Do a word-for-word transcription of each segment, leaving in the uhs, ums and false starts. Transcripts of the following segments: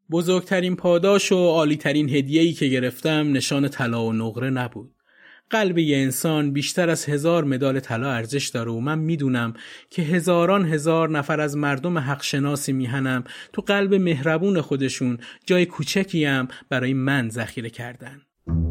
بزرگترین پاداش و عالیترین هدیه‌ای که گرفتم نشان طلا و نقره نبود. قلب یه انسان بیشتر از هزار مدال طلا ارزش داره و من میدونم که هزاران هزار نفر از مردم حق شناسی میهنم تو قلب مهربون خودشون جای کوچکی هم برای من ذخیره کردن.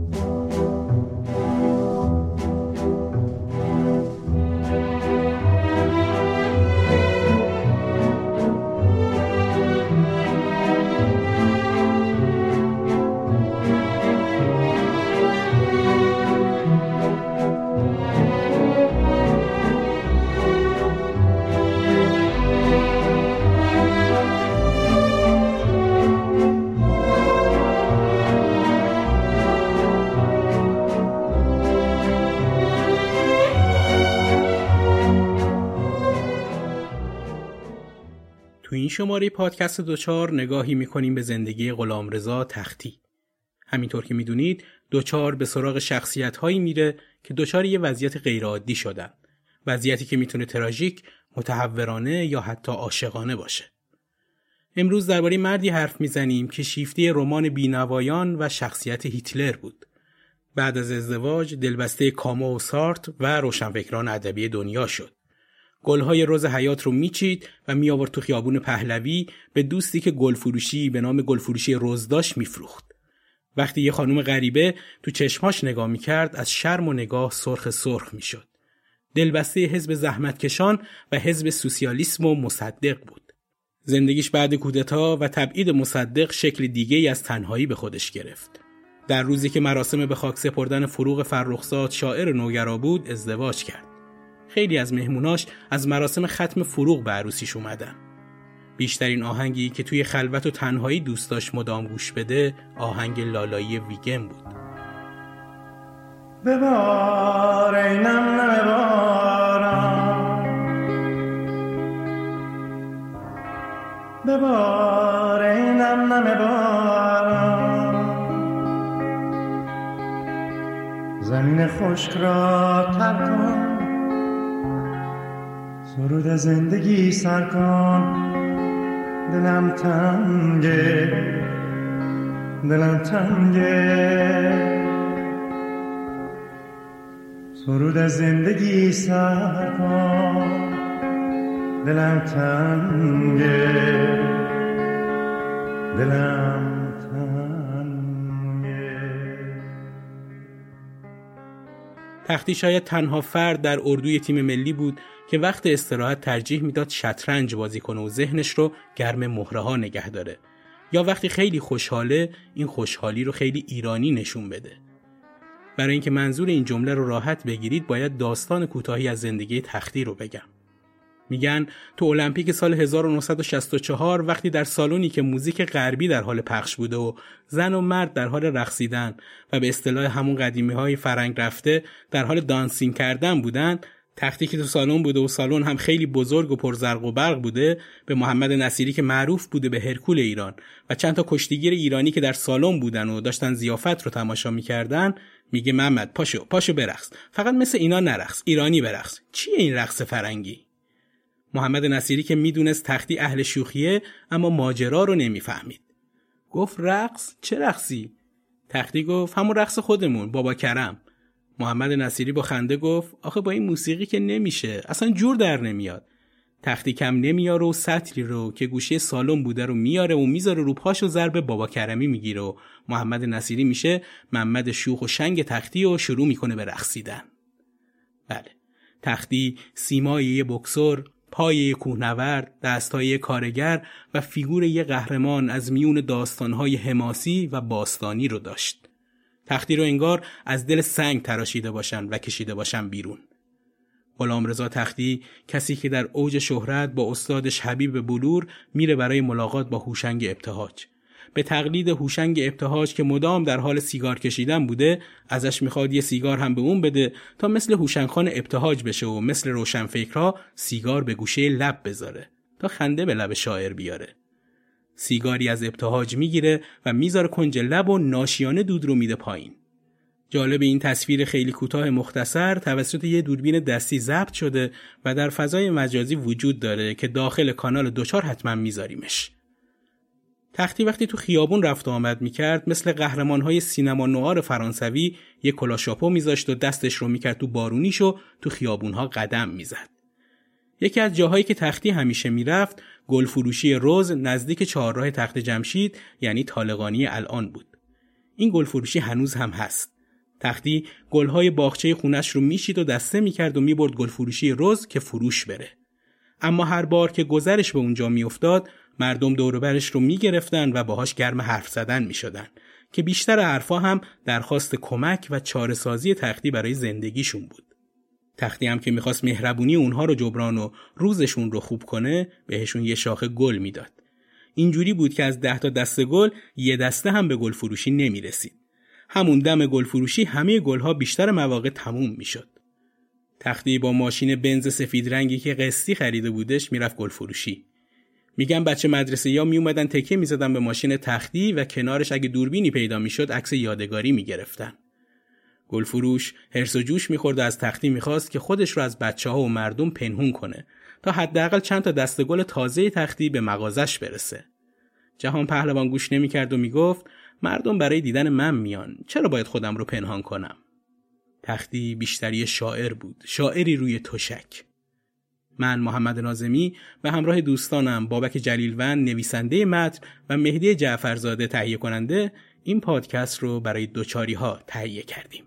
تو این شماره پادکست دوچار نگاهی میکنیم به زندگی غلامرضا تختی. همینطور که میدونید دوچار به سراغ شخصیت‌هایی میره که دوچار یه وضعیت غیرعادی شدن. وضعیتی که میتونه تراژیک، متحورانه یا حتی عاشقانه باشه. امروز درباره مردی حرف میزنیم که شیفته رمان بینوایان و شخصیت هیتلر بود. بعد از ازدواج دلبسته کامو و سارت و روشنفکران ادبی دنیا شد. گل‌های رز حیات رو میچید و میآورد تو خیابون پهلوی به دوستی که گلفروشی به نام گلفروشی رز داشت میفروخت. وقتی یه خانم غریبه تو چشماش نگاه میکرد از شرم و نگاه سرخ سرخ میشد. دلبسته حزب زحمتکشان و حزب سوسیالیسم و مصدق بود. زندگیش بعد کودتا و تبعید مصدق شکل دیگه‌ای از تنهایی به خودش گرفت. در روزی که مراسم به خاک سپردن فروغ فرخزاد شاعر نوگرا بود ازدواج کرد. خیلی از مهموناش از مراسم ختم فروغ به عروسیش اومدن. بیشترین آهنگی که توی خلوت و تنهایی دوست داشت مدام گوش بده آهنگ لالایی ویگن بود. ببار ای نم نم باران، ببار ای نم نم باران، زمین خشک را تر کن، سرود زندگی سر کن، دلم تنگه دلم تنگه، سرود زندگی سر کن، دلم تنگه دلم تنگه. تختی شاید تنها فرد در اردوی تیم ملی بود که وقت استراحت ترجیح میداد شطرنج بازی کنه و ذهنش رو گرم مهره ها نگه داره، یا وقتی خیلی خوشحاله این خوشحالی رو خیلی ایرانی نشون بده. برای اینکه منظور این جمله رو راحت بگیرید باید داستان کوتاهی از زندگی تختی رو بگم. میگن تو المپیک سال هزار و نهصد و شصت و چهار وقتی در سالونی که موزیک غربی در حال پخش بوده و زن و مرد در حال رقصیدن و به اصطلاح همون قدیمی‌های فرنگ رفته در حال دانسینگ کردن بودن، تختی که تو سالن بوده و سالن هم خیلی بزرگ و پرزرق و برق بوده به محمد نصیری که معروف بوده به هرکول ایران و چند تا کشتیگیر ایرانی که در سالن بودن و داشتن ضیافت رو تماشا می‌کردن میگه محمد پاشو پاشو برقص، فقط مثل اینا نرقص، ایرانی برقص. چیه این رقص فرنگی؟ محمد نصیری که میدونست تختی اهل شوخیه اما ماجرا رو نمیفهمید. گفت رقص؟ چه رقصی؟ تختی گفت همون رقص خودمون، بابا کرم. محمد نصیری با خنده گفت آخه با این موسیقی که نمیشه، اصلا جور در نمیاد. تختی کم نمیاره و سطلی رو که گوشه سالن بوده رو میاره و میذاره رو پاش و ضرب بابا کرمی میگیره و محمد نصیری میشه محمد شوخ و شنگ تختی و شروع میکنه به رقصیدن. بله، تختی سیمای یه بوکسور، پای یه کوهنورد، دستای یه کارگر و فیگور یه قهرمان از میون داستانهای حماسی و باستانی رو داشت. تختی رو انگار از دل سنگ تراشیده باشن و کشیده باشن بیرون. غلامرضا تختی کسی که در اوج شهرت با استادش حبیب بلور میره برای ملاقات با هوشنگ ابتهاج. به تقلید هوشنگ ابتهاج که مدام در حال سیگار کشیدن بوده ازش میخواد یه سیگار هم به اون بده تا مثل هوشنگ خان ابتهاج بشه و مثل روشنفکرها سیگار به گوشه لب بذاره تا خنده به لب شاعر بیاره. سیگاری از ابتهاج میگیره و میذاره کنج لب و ناشیانه دود رو میده پایین. جالب این تصویر خیلی کوتاه مختصر توسط یه دوربین دستی ضبط شده و در فضای مجازی وجود داره که داخل کانال دوچار حتما میذاریمش. تختی وقتی تو خیابون رفت و آمد میکرد مثل قهرمان‌های سینما نوار فرانسوی یک کلاشاپو میذاشت و دستش رو میکرد تو بارونیش و تو خیابون‌ها قدم میزد. یکی از جاهایی که تختی همیشه میرفت گل فروشی روز نزدیک چهارراه تخت جمشید یعنی طالقانی الان بود. این گل فروشی هنوز هم هست. تختی گل‌های باغچه خونش رو میشید و دسته میکرد و میبرد گل فروشی روز که فروش بره. اما هر بار که گذرش به اونجا میافتاد مردم دور و برش رو میگرفتن و باهاش گرم حرف زدن میشدن که بیشتر حرفا هم درخواست کمک و چاره‌سازی تختی برای زندگیشون بود. تختی هم که میخواست مهربونی اونها رو جبران و روزشون رو خوب کنه بهشون یه شاخه گل میداد. اینجوری بود که از ده تا دسته گل یه دسته هم به گل فروشی نمیرسید. همون دم گل فروشی همه گلها بیشتر مواقع تموم میشد. تختی با ماشین بنز سفید رنگی که قسطی خریده بودش میرفت گل فروشی. میگم بچه مدرسه یا می اومدن تکیه میزدن به ماشین تختی و کنارش اگه دوربینی پیدا میشد عکس یادگاری میگرفتن. گل فروش هرس و جوش میخورد و از تختی میخواست که خودش رو از بچه‌ها و مردم پنهون کنه تا حداقل چند تا دسته گل تازه تختی به مغازش برسه. جهان پهلوان گوش نمیکرد و میگفت مردم برای دیدن من میان، چرا باید خودم رو پنهان کنم؟ تختی بیشتری شاعر بود، شاعری روی تشک. من محمد ناظمی و همراه دوستانم بابک جلیلوند نویسنده متن و مهدی جعفرزاده تهیه کننده این پادکست رو برای دوچاری ها تهیه کردیم.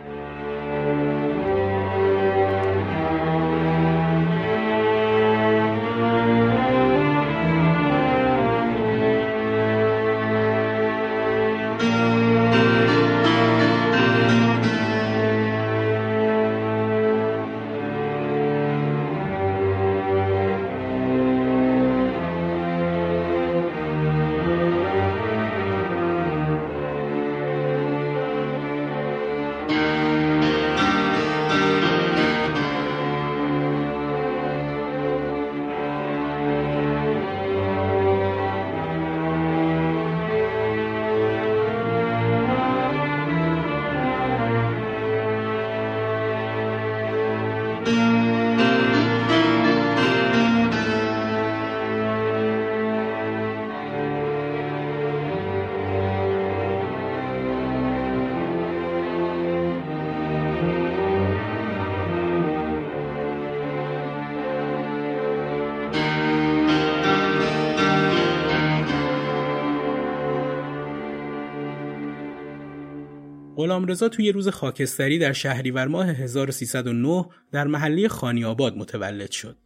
غلامرضا توی روز خاکستری در شهریور ماه هزار و سیصد و نه در محله خانی‌آباد متولد شد.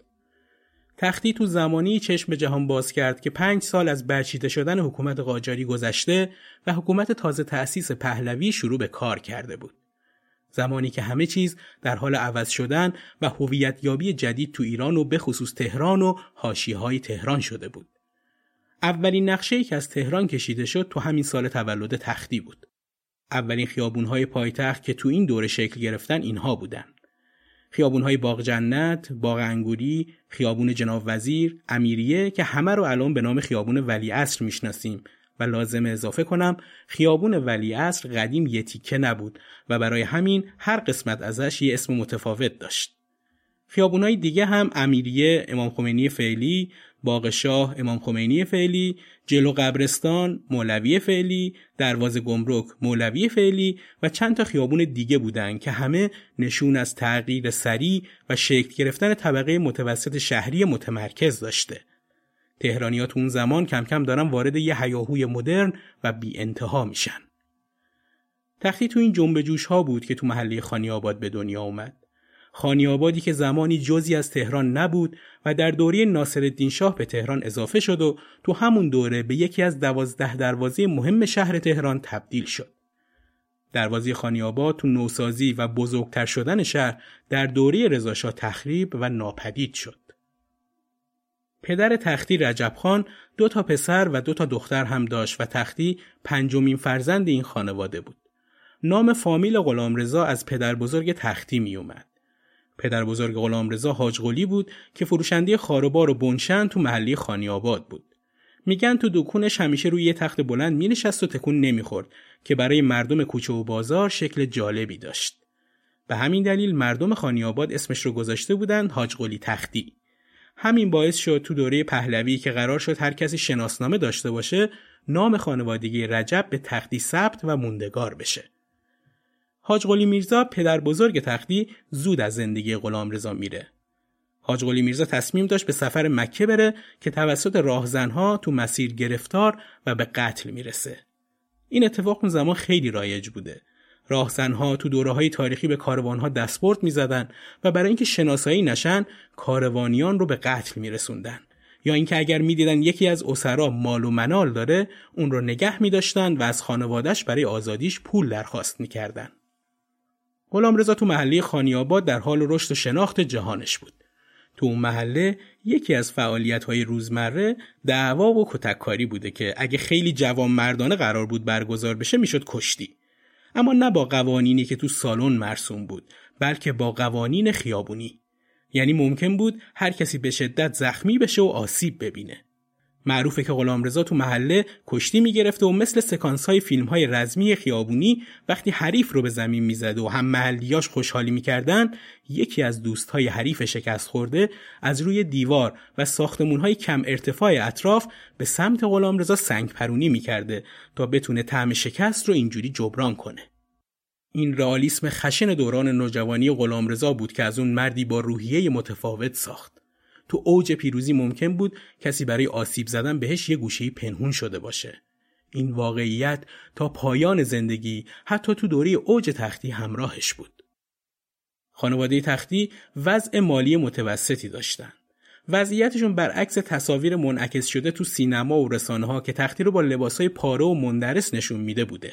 تختی تو زمانی چشم به جهان باز کرد که پنج سال از برچیده شدن حکومت قاجاری گذشته و حکومت تازه تأسیس پهلوی شروع به کار کرده بود. زمانی که همه چیز در حال عوض شدن و هویت یابی جدید تو ایران و به خصوص تهران و حاشیه‌های تهران شده بود. اولین نقشه‌ای که از تهران کشیده شد تو همین سال تولد تختی بود. اولین خیابون‌های پایتخت که تو این دوره شکل گرفتن اینها بودن. خیابون‌های باغ جنت، باغ انگوری، خیابون جناب وزیر، امیریه که همه رو الان به نام خیابون ولیعصر میشناسیم و لازم اضافه کنم خیابون ولیعصر قدیم یه تیکه نبود و برای همین هر قسمت ازش یه اسم متفاوت داشت. خیابون‌های دیگه هم امیریه، امام خمینی فعلی، باغ شاه، امام خمینی فعلی، جلو قبرستان، مولوی فعلی، دروازه گمرک، مولوی فعلی و چند تا خیابون دیگه بودن که همه نشون از تغییر سریع و شکل گرفتن طبقه متوسط شهری متمرکز داشته. تهرانی‌ها تو اون زمان کم کم دارن وارد یه هیاهوی مدرن و بی انتها میشن. تختی تو این جنب جوش ها بود که تو محله خانی‌آباد به دنیا اومد. خانی‌آبادی که زمانی جزئی از تهران نبود و در دوره ناصرالدین شاه به تهران اضافه شد و تو همون دوره به یکی از دوازده دروازه مهم شهر تهران تبدیل شد. دروازه خانی‌آباد تو نوسازی و بزرگتر شدن شهر در دوره رضاشاه تخریب و ناپدید شد. پدر تختی رجب خان دو تا پسر و دو تا دختر هم داشت و تختی پنجمین فرزند این خانواده بود. نام فامیل غلامرضا از پدر بزرگ تختی می اومد. پدر بزرگ غلامرضا حاج قلی بود که فروشنده خاروبار و بنشن تو محله خانی‌آباد بود. میگن تو دکونش همیشه روی یه تخت بلند می نشست و تکون نمیخورد که برای مردم کوچه و بازار شکل جالبی داشت. به همین دلیل مردم خانی‌آباد اسمش رو گذاشته بودن حاج قلی تختی. همین باعث شد تو دوره پهلوی که قرار شد هر کسی شناسنامه داشته باشه، نام خانوادگی رجب به تختی ثبت و موندگار بشه. حاج قلی میرزا پدر بزرگ تختی زود از زندگی غلامرضا میره. حاج قلی میرزا تصمیم داشت به سفر مکه بره که توسط راهزنها تو مسیر گرفتار و به قتل میرسه. این اتفاق اون زمان خیلی رایج بوده. راهزنها تو دوره‌های تاریخی به کاروانها دستبرد می‌زدن و برای اینکه شناسایی نشن کاروانیان رو به قتل می‌رسوندن، یا اینکه اگر می‌دیدن یکی از اسرا مال و منال داره اون رو نگه می‌داشتن و از خانواده‌اش برای آزادیش پول درخواست می‌کردن. غلامرضا تو محله خانی‌آباد در حال رشد و شناخت جهانش بود. تو اون محله یکی از فعالیت‌های روزمره دعوا و کتککاری بوده که اگه خیلی جوانمردانه قرار بود برگزار بشه میشد کشتی. اما نه با قوانینی که تو سالن مرسوم بود، بلکه با قوانین خیابونی. یعنی ممکن بود هر کسی به شدت زخمی بشه و آسیب ببینه. معروفه که غلامرضا تو محله کشتی میگرفته و مثل سکانس‌های فیلم‌های رزمی خیابونی وقتی حریف رو به زمین میزد و هم محلیاش خوشحالی میکردن، یکی از دوست‌های حریف شکست خورده از روی دیوار و ساختمون‌های کم ارتفاع اطراف به سمت غلامرضا سنگ پرونی میکرده تا بتونه طعم شکست رو اینجوری جبران کنه. این رئالیسم خشن دوران نوجوانی غلامرضا بود که از اون مردی با روحیه متفاوت ساخت. تو اوج پیروزی ممکن بود کسی برای آسیب زدن بهش یه گوشه‌ای پنهون شده باشه. این واقعیت تا پایان زندگی حتی تو دوره اوج تختی همراهش بود. خانواده تختی وضع مالی متوسطی داشتن. وضعیتشون برعکس تصاویر منعکس شده تو سینما و رسانه‌ها که تختی رو با لباسای پاره و مندرس نشون میده بوده.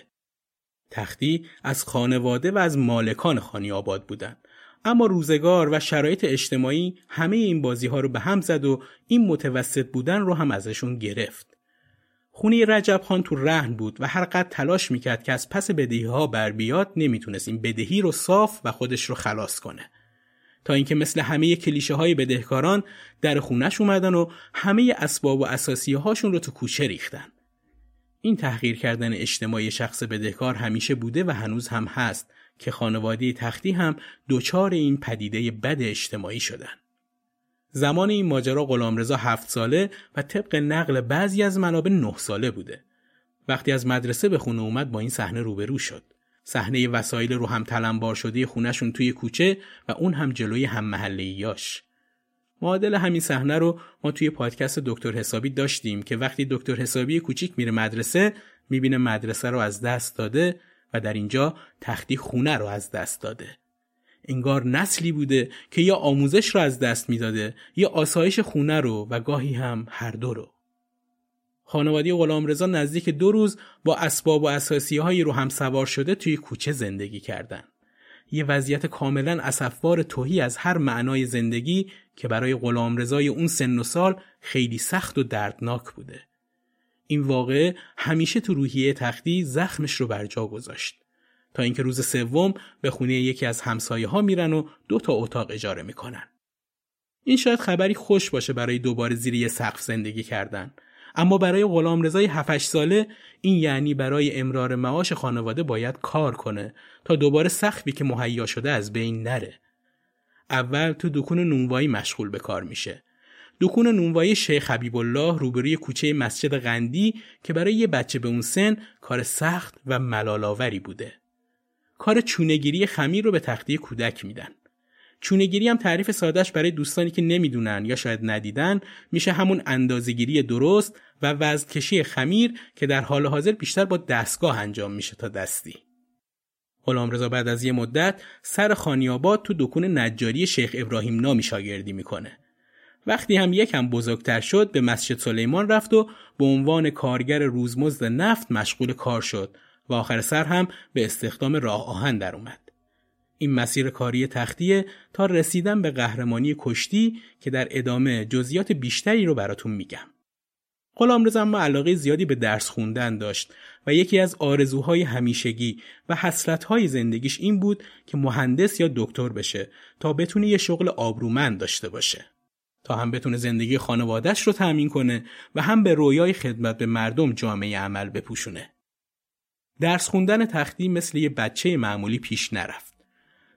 تختی از خانواده و از مالکان خانی‌آباد بودن. اما روزگار و شرایط اجتماعی همه این بازی‌ها رو به هم زد و این متوسط بودن رو هم ازشون گرفت. خونه رجب خان تو رهن بود و هر قدر تلاش میکرد که از پس بدهی‌ها بر بیاد نمیتونست این بدهی رو صاف و خودش رو خلاص کنه. تا اینکه مثل همه کلیشه‌های بدهکاران در خونش اومدن و همه اسباب و اساسیه‌هاشون رو تو کوچه ریختن. این تحقیر کردن اجتماعی شخص بدهکار همیشه بوده و هنوز هم هست که خانواده تختی هم دوچار این پدیده بد اجتماعی شدن. زمان این ماجرا غلامرضا هفت ساله و طبق نقل بعضی از منابع نه ساله بوده. وقتی از مدرسه به خونه اومد با این صحنه روبرو شد. صحنه وسایل رو هم تلمبار شده خونه‌شون توی کوچه و اون هم جلوی هم محله‌ایاش. معادل همین صحنه رو ما توی پادکست دکتر حسابی داشتیم که وقتی دکتر حسابی کوچیک میره مدرسه میبینه مدرسه رو از دست داده و در اینجا تختی خونه رو از دست داده. انگار نسلی بوده که یا آموزش رو از دست میداده یا آسایش خونه رو و گاهی هم هر دو رو. خانواده غلامرضا نزدیک دو روز با اسباب و اساسیه‌های رو هم سوار شده توی کوچه زندگی کردن. یه وضعیت کاملا اسفبار تهی از هر معنای زندگی که برای غلامرضای اون سن و سال خیلی سخت و دردناک بوده. این واقعه همیشه تو روحیه تختی زخمش رو بر جا گذاشت. تا اینکه روز سوم به خونه یکی از همسایه‌ها میرن و دو تا اتاق اجاره میکنن. این شاید خبری خوش باشه برای دوباره زیر یه سقف زندگی کردن، اما برای غلامرضای هفت هشت ساله این یعنی برای امرار معاش خانواده باید کار کنه تا دوباره سقفی که مهیا شده از بین نره. اول تو دکون نونوایی مشغول به کار میشه. دکون نونوایی شیخ حبیب الله روبروی کوچه مسجد قندی که برای یه بچه به اون سن کار سخت و ملال‌آوری بوده. کار چونه‌گیری خمیر رو به تختی کودک میدن. چونه‌گیری هم تعریف سادهش برای دوستانی که نمیدونن یا شاید ندیدن میشه همون اندازه‌گیری درست و وزن‌کشی خمیر که در حال حاضر بیشتر با دستگاه انجام میشه تا دستی. غلامرضا بعد از یه مدت سر خانی‌آباد تو دکون نجاری شیخ ابراهیم نامی شاگردی میکنه. وقتی هم یکم بزرگتر شد به مسجد سلیمان رفت و به عنوان کارگر روزمزد نفت مشغول کار شد و آخر سر هم به استخدام راه آهن در اومد. این مسیر کاری تختیه تا رسیدن به قهرمانی کشتی که در ادامه جزئیات بیشتری رو براتون میگم. غلامرضا اما علاقه زیادی به درس خوندن داشت و یکی از آرزوهای همیشگی و حسرت‌های زندگیش این بود که مهندس یا دکتر بشه تا بتونه یه شغل آبرومند داشته باشه، تا هم بتونه زندگی خانواده‌اش رو تأمین کنه و هم به رویای خدمت به مردم جامعه عمل بپوشونه. درس خوندن تختی مثل یه بچه معمولی پیش نرفت.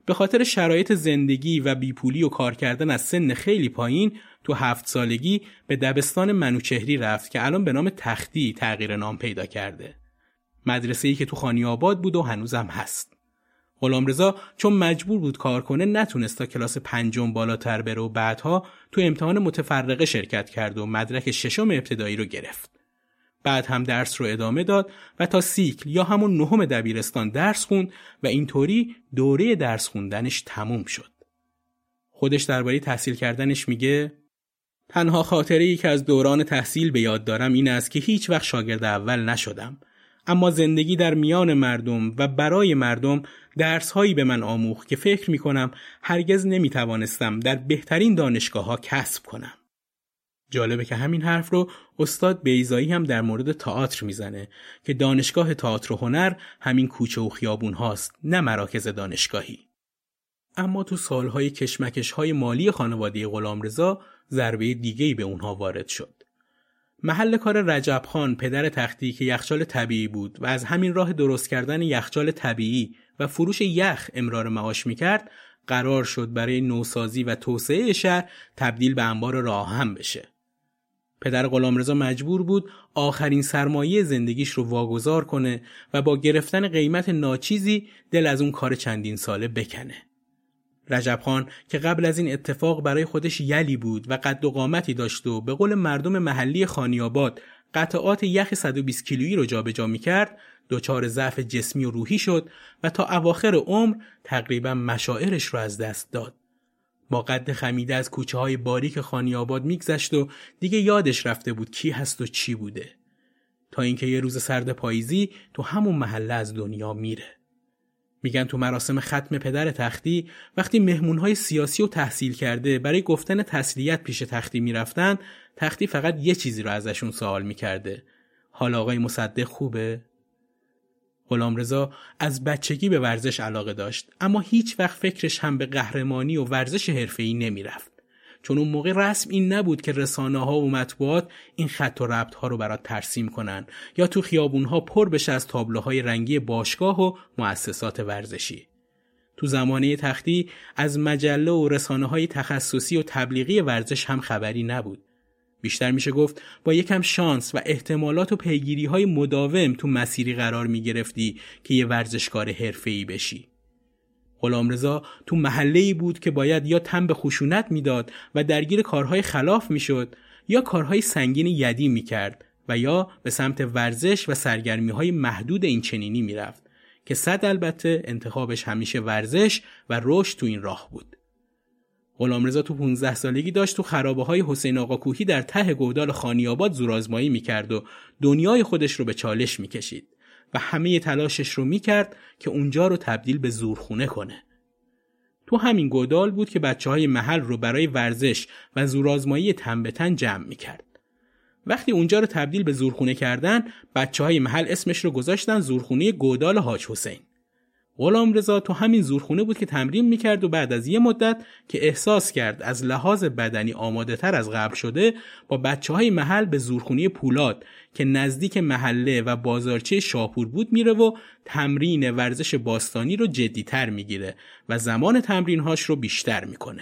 به خاطر شرایط زندگی و بیپولی و کار کردن از سن خیلی پایین تو هفت سالگی به دبستان منوچهری رفت که الان به نام تختی تغییر نام پیدا کرده. مدرسه‌ای که تو خانی‌آباد بود و هنوزم هست. غلامرضا چون مجبور بود کار کنه نتونست تا کلاس پنجم بالاتر بره و بعدها تو امتحان متفرقه شرکت کرد و مدرک ششم ابتدایی رو گرفت. بعد هم درس رو ادامه داد و تا سیکل یا همون نهم دبیرستان درس خوند و اینطوری دوره درس خوندنش تموم شد. خودش درباره تحصیل کردنش میگه تنها خاطره‌ای که از دوران تحصیل به یاد دارم این است که هیچ وقت شاگرد اول نشدم، اما زندگی در میان مردم و برای مردم درس‌هایی به من آموخت که فکر می‌کنم هرگز نمی‌توانستم در بهترین دانشگاه‌ها کسب کنم. جالبه که همین حرف رو استاد بیضایی هم در مورد تئاتر میزنه که دانشگاه تئاتر و هنر همین کوچه و خیابون هاست، نه مراکز دانشگاهی. اما تو سالهای کشمکش‌های مالی خانواده غلامرضا ضربه دیگه‌ای به اونها وارد شد. محل کار رجب خان پدر تختی که یخچال طبیعی بود و از همین راه درست کردن یخچال طبیعی و فروش یخ امرار معاش میکرد، قرار شد برای نوسازی و توسعه شهر تبدیل به انبار راهن بشه. پدر غلامرضا مجبور بود آخرین سرمایه زندگیش رو واگذار کنه و با گرفتن قیمت ناچیزی دل از اون کار چندین ساله بکنه. رجب خان که قبل از این اتفاق برای خودش یلی بود و قد و قامتی داشت و به قول مردم محلی خانی‌آباد قطعات یخ صد و بیست کیلویی رو جابجا می‌کرد، دچار ضعف جسمی و روحی شد و تا اواخر عمر تقریبا مشاعرش رو از دست داد. با قد خمیده از کوچه‌های باریک خانی‌آباد میگذشت و دیگه یادش رفته بود کی هست و چی بوده، تا اینکه یه روز سرد پاییزی تو همون محله از دنیا میره. میگن تو مراسم ختم پدر تختی وقتی مهمونهای سیاسی و تحصیل کرده برای گفتن تسلیت پیش تختی میرفتن، تختی فقط یه چیزی رو ازشون سوال میکرده: حال آقای مصدق خوبه؟ غلامرضا از بچگی به ورزش علاقه داشت، اما هیچ وقت فکرش هم به قهرمانی و ورزش حرفه‌ای نمیرفت، چون اون موقع رسم این نبود که رسانه‌ها و مطبوعات این خط و ربط‌ها رو برات ترسیم کنن یا تو خیابون‌ها پر بشه از تابلوهای رنگی باشگاه و مؤسسات ورزشی. تو زمانه تختی از مجله و رسانه‌های تخصصی و تبلیغی ورزش هم خبری نبود. بیشتر میشه گفت با یکم شانس و احتمالات و پیگیری‌های مداوم تو مسیری قرار می‌گرفتی که یه ورزشکار حرفه‌ای بشی. غلامرضا تو محله‌ای بود که باید یا تن به خشونت میداد و درگیر کارهای خلاف میشد یا کارهای سنگین یدی میکرد و یا به سمت ورزش و سرگرمی‌های محدود این چنینی میرفت که صد البته انتخابش همیشه ورزش و رشد تو این راه بود. غلامرضا تو پانزده سالگی داشت تو خرابه‌های حسین آقا کوهی در ته گودال خانی‌آباد زورآزمایی میکرد و دنیای خودش رو به چالش میکشید و همه تلاشش رو میکرد که اونجا رو تبدیل به زورخونه کنه. تو همین گودال بود که بچه‌های محل رو برای ورزش و زورآزمایی تن به تن جمع میکرد. وقتی اونجا رو تبدیل به زورخونه کردن، بچه‌های محل اسمش رو گذاشتن زورخونه گودال حاج حسین. غلامرضا تو همین زورخونه بود که تمرین میکرد و بعد از یه مدت که احساس کرد از لحاظ بدنی آماده تر از قبل شده، با بچه‌های محل به زورخونه پولاد که نزدیک محله و بازارچه شاپور بود میره و تمرین ورزش باستانی رو جدی‌تر میگیره و زمان تمرین‌هاش رو بیشتر میکنه.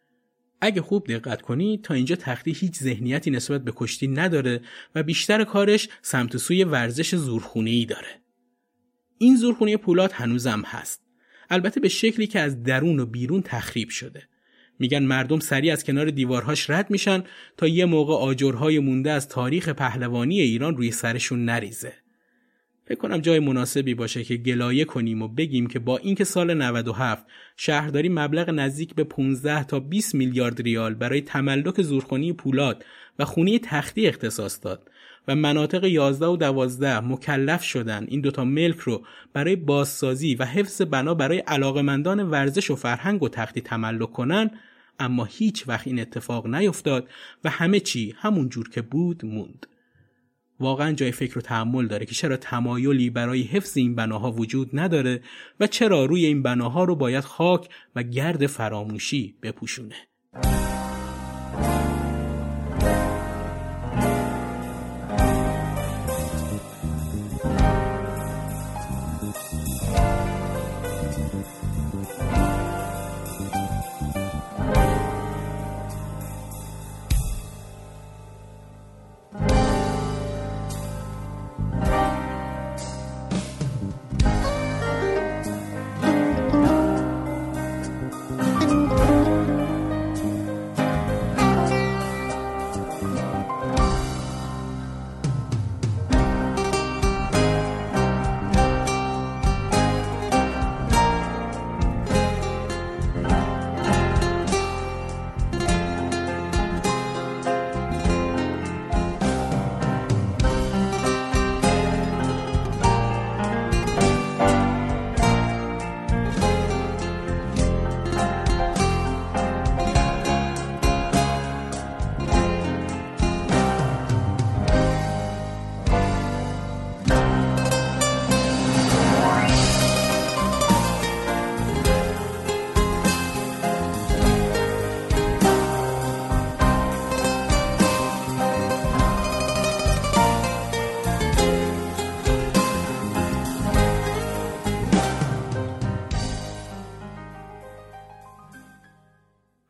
اگه خوب دقت کنی تا اینجا تختی هیچ ذهنیتی نسبت به کشتی نداره و بیشتر کارش سمت سوی ورزش زورخونه‌ای داره. این زورخونه پولاد هنوزم هست، البته به شکلی که از درون و بیرون تخریب شده. میگن مردم سریع از کنار دیوارهاش رد میشن تا یه موقع آجرهای مونده از تاریخ پهلوانی ایران روی سرشون نریزه. فکر کنم جای مناسبی باشه که گلایه کنیم و بگیم که با اینکه سال نود و هفت شهرداری مبلغ نزدیک به پانزده تا بیست میلیارد ریال برای تملک زورخونه پولاد و خونه تختی اختصاص داد و مناطق یازده و دوازده مکلف شدن این دوتا ملک رو برای بازسازی و حفظ بنا برای علاقمندان ورزش و فرهنگ و تختی تملک کنن، اما هیچ وقت این اتفاق نیفتاد و همه چی همون جور که بود موند. واقعا جای فکر و تأمل داره که چرا تمایلی برای حفظ این بناها وجود نداره و چرا روی این بناها رو باید خاک و گرد فراموشی بپوشونه.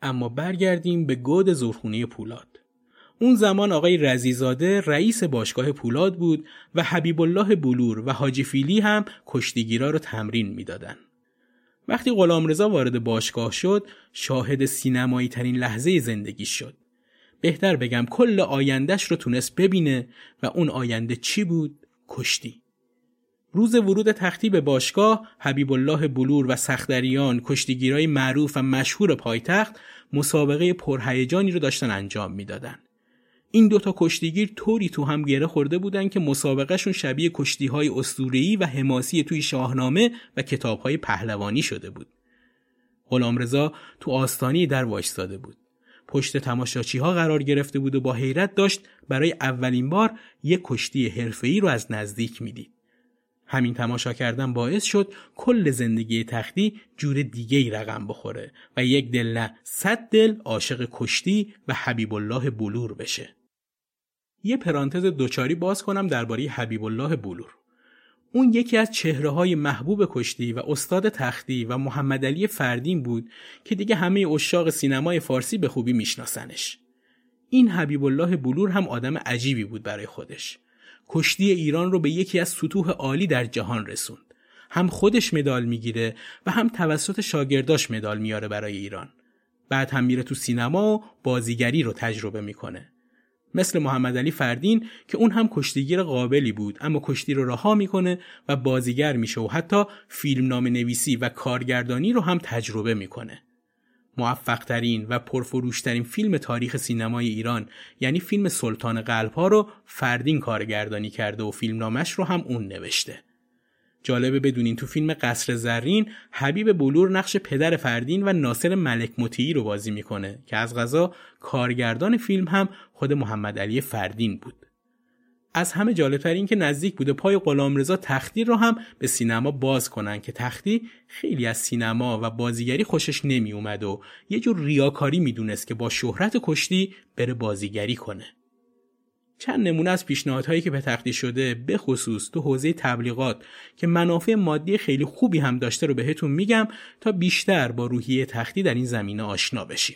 اما برگردیم به گود زورخونه پولاد. اون زمان آقای رضیزاده رئیس باشگاه پولاد بود و حبیب الله بلور و حاجی فیلی هم کشتیگیرا رو تمرین میدادن. وقتی غلامرضا وارد باشگاه شد، شاهد سینمایی ترین لحظه زندگیش شد. بهتر بگم کل آیندهش رو تونست ببینه و اون آینده چی بود؟ کشتی. روز ورود تختی به باشگاه، حبیب الله بلور و سختریان، کشتیگیرای معروف و مشهور پایتخت، مسابقه پرهیجانی رو داشتن انجام میدادن. این دوتا کشتیگیر طوری تو هم گره خورده بودن که مسابقهشون شبیه کشتیهای اسطوره‌ای و حماسی توی شاهنامه و کتابهای پهلوانی شده بود. غلامرضا تو آستانه در وایستاده بود. پشت تماشاچی‌ها قرار گرفته بود و با حیرت داشت برای اولین بار یک کشتی حرفه‌ای رو از نزدیک میدید. همین تماشا کردن باعث شد کل زندگی تختی جور دیگه‌ای رقم بخوره و یک دل نه صد دل عاشق کشتی و حبیب الله بلور بشه. یه پرانتز دوچاری باز کنم درباره حبیب الله بلور. اون یکی از چهره‌های محبوب کشتی و استاد تختی و محمد علی فردین بود که دیگه همه عشاق سینمای فارسی به خوبی میشناسنش. این حبیب الله بلور هم آدم عجیبی بود برای خودش. کشتی ایران رو به یکی از سطوح عالی در جهان رسوند. هم خودش مدال میگیره و هم توسط شاگرداش مدال میاره برای ایران. بعد هم میره تو سینما و بازیگری رو تجربه میکنه. مثل محمد علی فردین که اون هم کشتیگیر قابلی بود، اما کشتی رو رها میکنه و بازیگر میشه و حتی فیلمنامه نویسی و کارگردانی رو هم تجربه میکنه. موفق ترین و پرفروشترین فیلم تاریخ سینمای ایران یعنی فیلم سلطان قلب‌ها رو فردین کارگردانی کرده و فیلمنامش رو هم اون نوشته. جالبه بدونین تو فیلم قصر زرین حبیب بلور نقش پدر فردین و ناصر ملک مطیعی رو بازی میکنه که از قضا کارگردان فیلم هم خود محمد علی فردین بود. از همه جالبتر این که نزدیک بوده پای غلامرضا تختی رو هم به سینما باز کنن که تختی خیلی از سینما و بازیگری خوشش نمی اومد و یه جور ریاکاری میدونست که با شهرت کشتی بره بازیگری کنه. چند نمونه از پیشنهادهایی که به تختی شده به خصوص تو حوزه تبلیغات که منافع مادی خیلی خوبی هم داشته رو بهتون میگم تا بیشتر با روحیه تختی در این زمینه آشنا بشیم.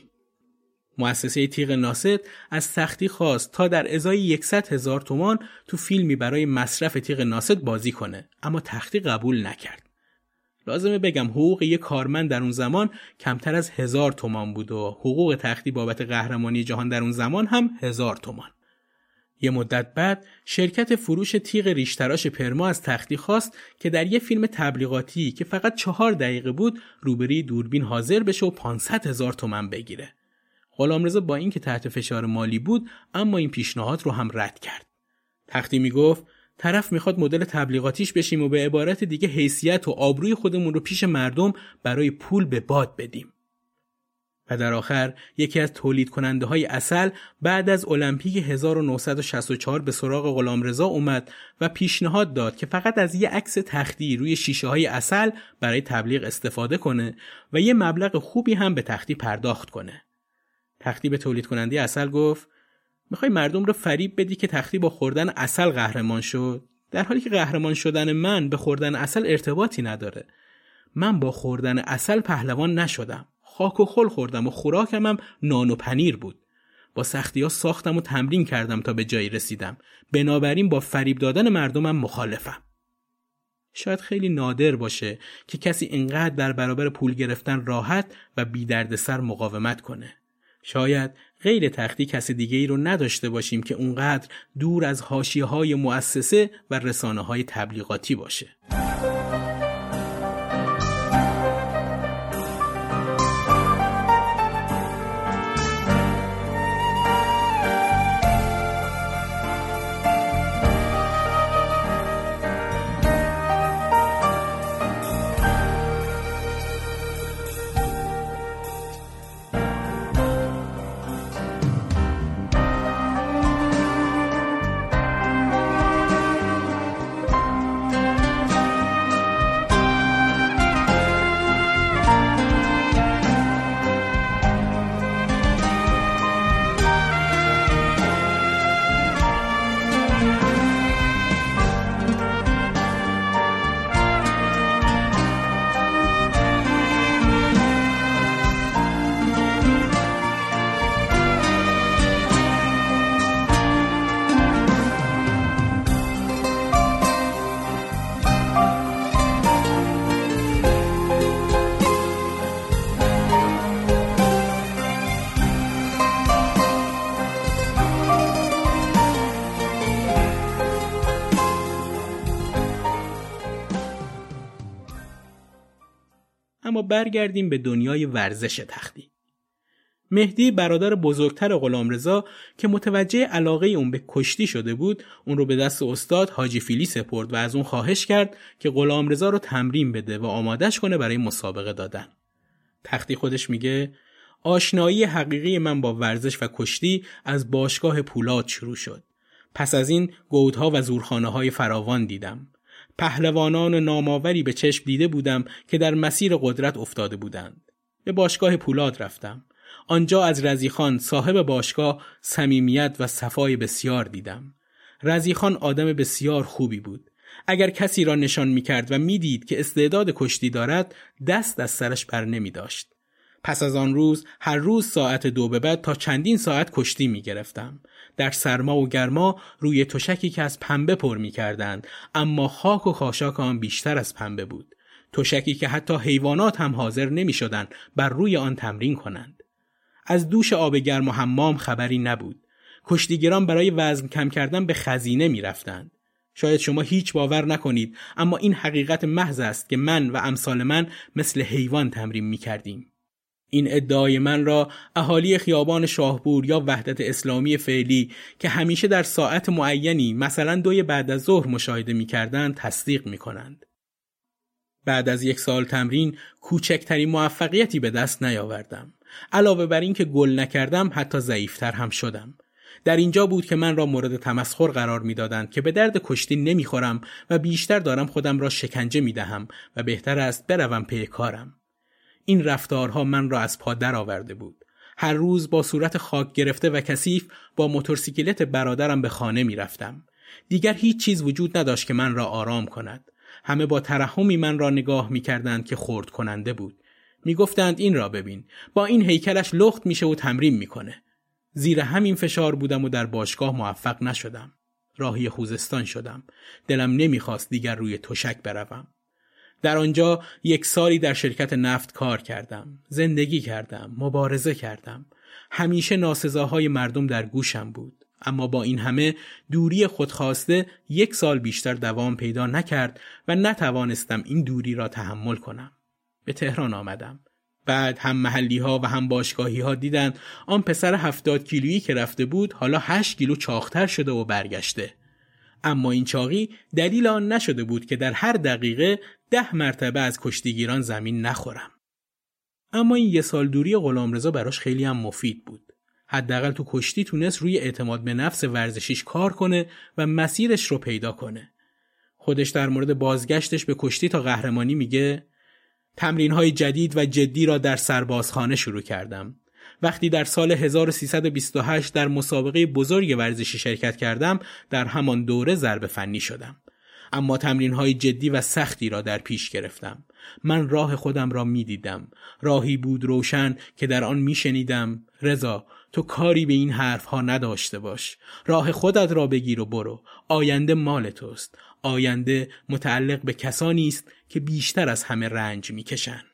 مؤسسه تیغ ناصر از تختی خواست تا در ازای صد هزار تومان تو فیلمی برای مصرف تیغ ناصر بازی کنه، اما تختی قبول نکرد. لازمه بگم حقوق یک کارمند در اون زمان کمتر از هزار تومان بود و حقوق تختی بابت قهرمانی جهان در اون زمان هم هزار تومان. یه مدت بعد شرکت فروش تیغ ریشتراش پرما از تختی خواست که در یه فیلم تبلیغاتی که فقط چهار دقیقه بود روبروی دوربین حاضر بشه و پانصد هزار تومان بگیره. غلامرضا با این که تحت فشار مالی بود اما این پیشنهاد رو هم رد کرد. تختی میگفت طرف میخواد مدل تبلیغاتیش بشیم و به عبارت دیگه حیثیت و آبروی خودمون رو پیش مردم برای پول به باد بدیم. و در آخر یکی از تولید کننده های عسل بعد از المپیک هزار و نهصد و شصت و چهار به سراغ غلامرضا اومد و پیشنهاد داد که فقط از یه عکس تختی روی شیشه های عسل برای تبلیغ استفاده کنه و یه مبلغ خوبی هم به تختی پرداخت کنه. تختی به تولید کننده عسل گفت میخوای مردم رو فریب بدی که تختی با خوردن عسل قهرمان شد، در حالی که قهرمان شدن من به خوردن عسل ارتباطی نداره. من با خوردن عسل پهلوان نشدم. خاک و خل خوردم و خوراکم هم نان و پنیر بود. با سختی‌ها ساختم و تمرین کردم تا به جایی رسیدم. بنابراین با فریب دادن مردمم مخالفم. شاید خیلی نادر باشه که کسی اینقدر در برابر پول گرفتن راحت و بی دردسر مقاومت کنه. شاید غیر تختی کسی دیگه ای رو نداشته باشیم که اونقدر دور از حاشیه‌های مؤسسه و رسانه‌های تبلیغاتی باشه. اما برگردیم به دنیای ورزش تختی. مهدی برادر بزرگتر غلامرضا که متوجه علاقه اون به کشتی شده بود، اون رو به دست استاد حاجی فیلی سپرد و از اون خواهش کرد که غلامرضا رو تمرین بده و آمادش کنه برای مسابقه دادن. تختی خودش میگه آشنایی حقیقی من با ورزش و کشتی از باشگاه پولاد شروع شد. پس از این گودها و زورخانه‌های فراوان دیدم. پهلوانان نامآوری به چشم دیده بودم که در مسیر قدرت افتاده بودند. به باشگاه پولاد رفتم. آنجا از رضیخان صاحب باشگاه صمیمیت و صفای بسیار دیدم. رضیخان آدم بسیار خوبی بود. اگر کسی را نشان می‌کرد و می‌دید که استعداد کشتی دارد، دست از سرش بر نمی‌داشت. پس از آن روز هر روز ساعت دو به بعد تا چندین ساعت کشتی می‌گرفتم. در سرما و گرما روی تشکی که از پنبه پر می‌کردند، اما خاک و خاشاک آن بیشتر از پنبه بود. تشکی که حتی حیوانات هم حاضر نمی‌شدند بر روی آن تمرین کنند. از دوش آب گرم و حمام خبری نبود. کشتیگران برای وزن کم کردن به خزینه می‌رفتند. شاید شما هیچ باور نکنید، اما این حقیقت محض است که من و امثال من مثل حیوان تمرین می‌کردیم. این ادعای من را اهالی خیابان شاهپور یا وحدت اسلامی فعلی که همیشه در ساعت معینی مثلا دوی بعد از ظهر مشاهده می‌کردند تصدیق می‌کنند. بعد از یک سال تمرین کوچکترین موفقیتی به دست نیاوردم. علاوه بر این که گل نکردم حتی ضعیفتر هم شدم. در اینجا بود که من را مورد تمسخر قرار می‌دادند که به درد کشتی نمی‌خورم و بیشتر دارم خودم را شکنجه می‌دهم و بهتر است بروم پی کارم. این رفتارها من را از پا در آورده بود. هر روز با صورت خاک گرفته و کثیف با موتورسیکلت برادرم به خانه می‌رفتم. دیگر هیچ چیز وجود نداشت که من را آرام کند. همه با ترحمی من را نگاه می‌کردند که خرد کننده بود. می‌گفتند این را ببین، با این هیکلش لخت میشه و تمرین میکنه. زیر همین فشار بودم و در باشگاه موفق نشدم. راهی خوزستان شدم. دلم نمیخواست دیگر روی تشک بروم. در آنجا یک سالی در شرکت نفت کار کردم. زندگی کردم. مبارزه کردم. همیشه ناسزاهای مردم در گوشم بود. اما با این همه دوری خودخواسته یک سال بیشتر دوام پیدا نکرد و نتوانستم این دوری را تحمل کنم. به تهران آمدم. بعد هم محلی ها و هم باشگاهی ها دیدند آن پسر هفتاد کیلویی که رفته بود حالا هشت کیلو چاقتر شده و برگشته. اما این چاقی دلیل آن نشده بود که در هر دقیقه ده مرتبه از کشتیگیران زمین نخورم. اما این یه سال دوری غلامرضا براش خیلی هم مفید بود. حداقل تو کشتی تونست روی اعتماد به نفس ورزشیش کار کنه و مسیرش رو پیدا کنه. خودش در مورد بازگشتش به کشتی تا قهرمانی میگه تمرین‌های جدید و جدی را در سربازخانه شروع کردم. وقتی در سال هزار و سیصد و بیست و هشت در مسابقه بزرگ ورزشی شرکت کردم، در همان دوره ضرب فنی شدم. اما تمرین‌های جدی و سختی را در پیش گرفتم. من راه خودم را می‌دیدم. راهی بود روشن که در آن می‌شنیدم رضا تو کاری به این حرف‌ها نداشته باش. راه خودت را بگیر و برو. آینده مال توست. آینده متعلق به کسانی است که بیشتر از همه رنج می‌کشند.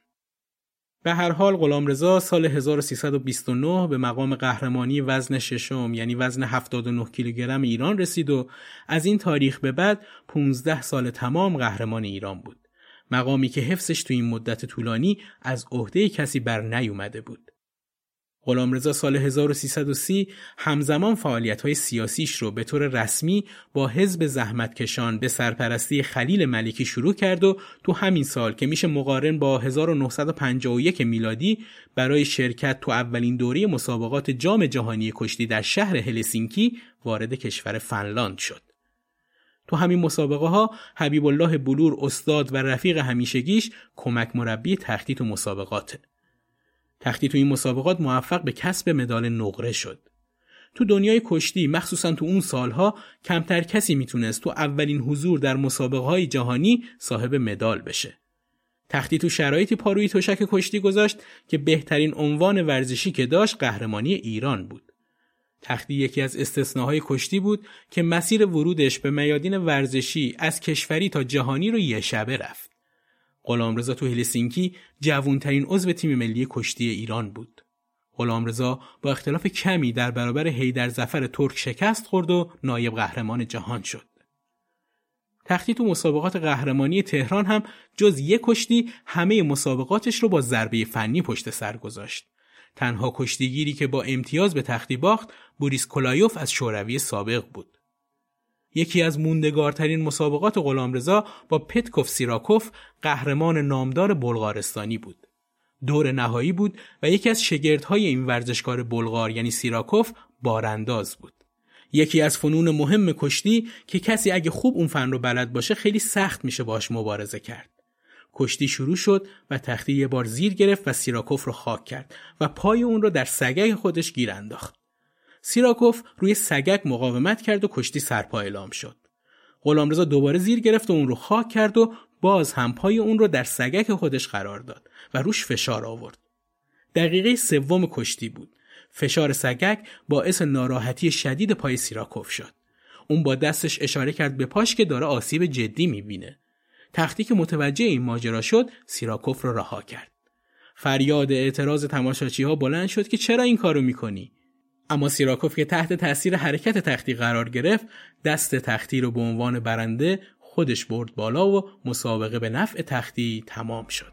به هر حال غلامرضا سال هزار و سیصد و بیست و نه به مقام قهرمانی وزن ششم یعنی وزن هفتاد و نه کیلوگرم ایران رسید و از این تاریخ به بعد پانزده سال تمام قهرمان ایران بود. مقامی که حفظش تو این مدت طولانی از عهده کسی بر نیومده بود. غلامرضا سال هزار و سیصد و سی همزمان فعالیت‌های سیاسیش رو به طور رسمی با حزب زحمتکشان به سرپرستی خلیل ملکی شروع کرد و تو همین سال که میشه مقارن با هزار و نهصد و پنجاه و یک میلادی برای شرکت تو اولین دوره مسابقات جام جهانی کشتی در شهر هلسینکی وارد کشور فنلاند شد. تو همین مسابقه ها حبیب الله بلور استاد و رفیق همیشگیش کمک مربی تختی تو مسابقاته. تختی تو این مسابقات موفق به کسب مدال نقره شد. تو دنیای کشتی مخصوصا تو اون سالها کمتر کسی میتونست تو اولین حضور در مسابقه‌های جهانی صاحب مدال بشه. تختی تو شرایطی پاروی تشک کشتی گذاشت که بهترین عنوان ورزشی که داشت قهرمانی ایران بود. تختی یکی از استثناهای کشتی بود که مسیر ورودش به میادین ورزشی از کشوری تا جهانی رو یه شبه رفت. غلامرضا تو هلسینکی جوانترین عضو تیم ملی کشتی ایران بود. غلامرضا با اختلاف کمی در برابر حیدر ظفر ترک شکست خورد و نایب قهرمان جهان شد. تختی تو مسابقات قهرمانی تهران هم جز یک کشتی همه مسابقاتش رو با ضربه فنی پشت سر گذاشت. تنها کشتیگیری که با امتیاز به تختی باخت بوریس کولایوف از شوروی سابق بود. یکی از موندگارترین مسابقات غلامرضا با پتکوف سیراکوف قهرمان نامدار بلغارستانی بود. دور نهایی بود و یکی از شاگردهای این ورزشکار بلغار یعنی سیراکوف بارانداز بود. یکی از فنون مهم کشتی که کسی اگه خوب اون فن رو بلد باشه خیلی سخت میشه باش مبارزه کرد. کشتی شروع شد و تختی یه بار زیر گرفت و سیراکوف رو خاک کرد و پای اون رو در سگک خودش گیر انداخت. سیراکوف روی سگک مقاومت کرد و کشتی سرپا اعلام شد. غلامرضا دوباره زیر گرفت و اون رو خاک کرد و باز هم پای اون رو در سگک خودش قرار داد و روش فشار آورد. دقیقه سوم کشتی بود. فشار سگک باعث ناراحتی شدید پای سیراکوف شد. اون با دستش اشاره کرد به پاش که داره آسیب جدی میبینه. تختی که متوجه این ماجرا شد سیراکوف رو رها کرد. فریاد اعتراض تماشاچی‌ها بلند شد که چرا این کارو میکنی؟ اما سیراکوف که تحت تاثیر حرکت تختی قرار گرفت دست تختی رو به عنوان برنده خودش برد بالا و مسابقه به نفع تختی تمام شد.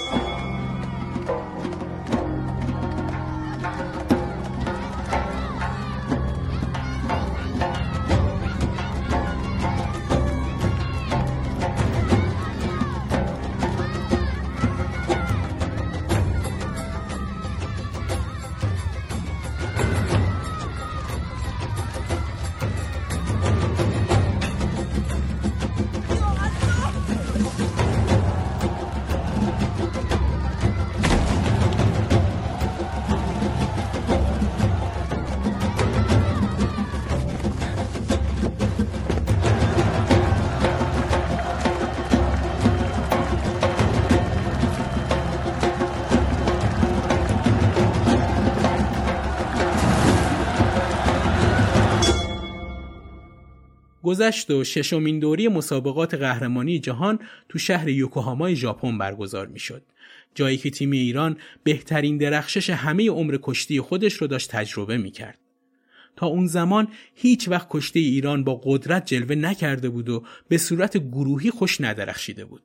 گذشت و ششمین دوره مسابقات قهرمانی جهان تو شهر یوکوهامای ژاپن برگزار میشد. جایی که تیم ایران بهترین درخشش همه عمر کشتی خودش رو داشت تجربه میکرد. تا اون زمان هیچ وقت کشتی ایران با قدرت جلوه نکرده بود و به صورت گروهی خوش ندرخشیده بود.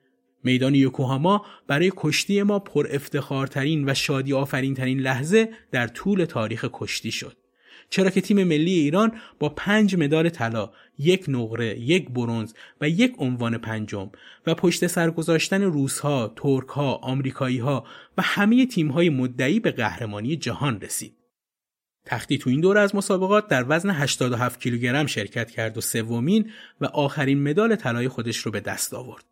میدان یوکوهاما برای کشتی ما پر افتخارترین و شادی آفرین ترین لحظه در طول تاریخ کشتی شد. چرا که تیم ملی ایران با پنج مدال طلا، یک نقره، یک برنز و یک عنوان پنجم و پشت سر گذاشتن روس‌ها، ترک‌ها، آمریکایی‌ها و همه تیم‌های مدعی به قهرمانی جهان رسید. تختی تو این دوره از مسابقات در وزن هشتاد و هفت کیلوگرم شرکت کرد و سومین و آخرین مدال طلای خودش رو به دست آورد.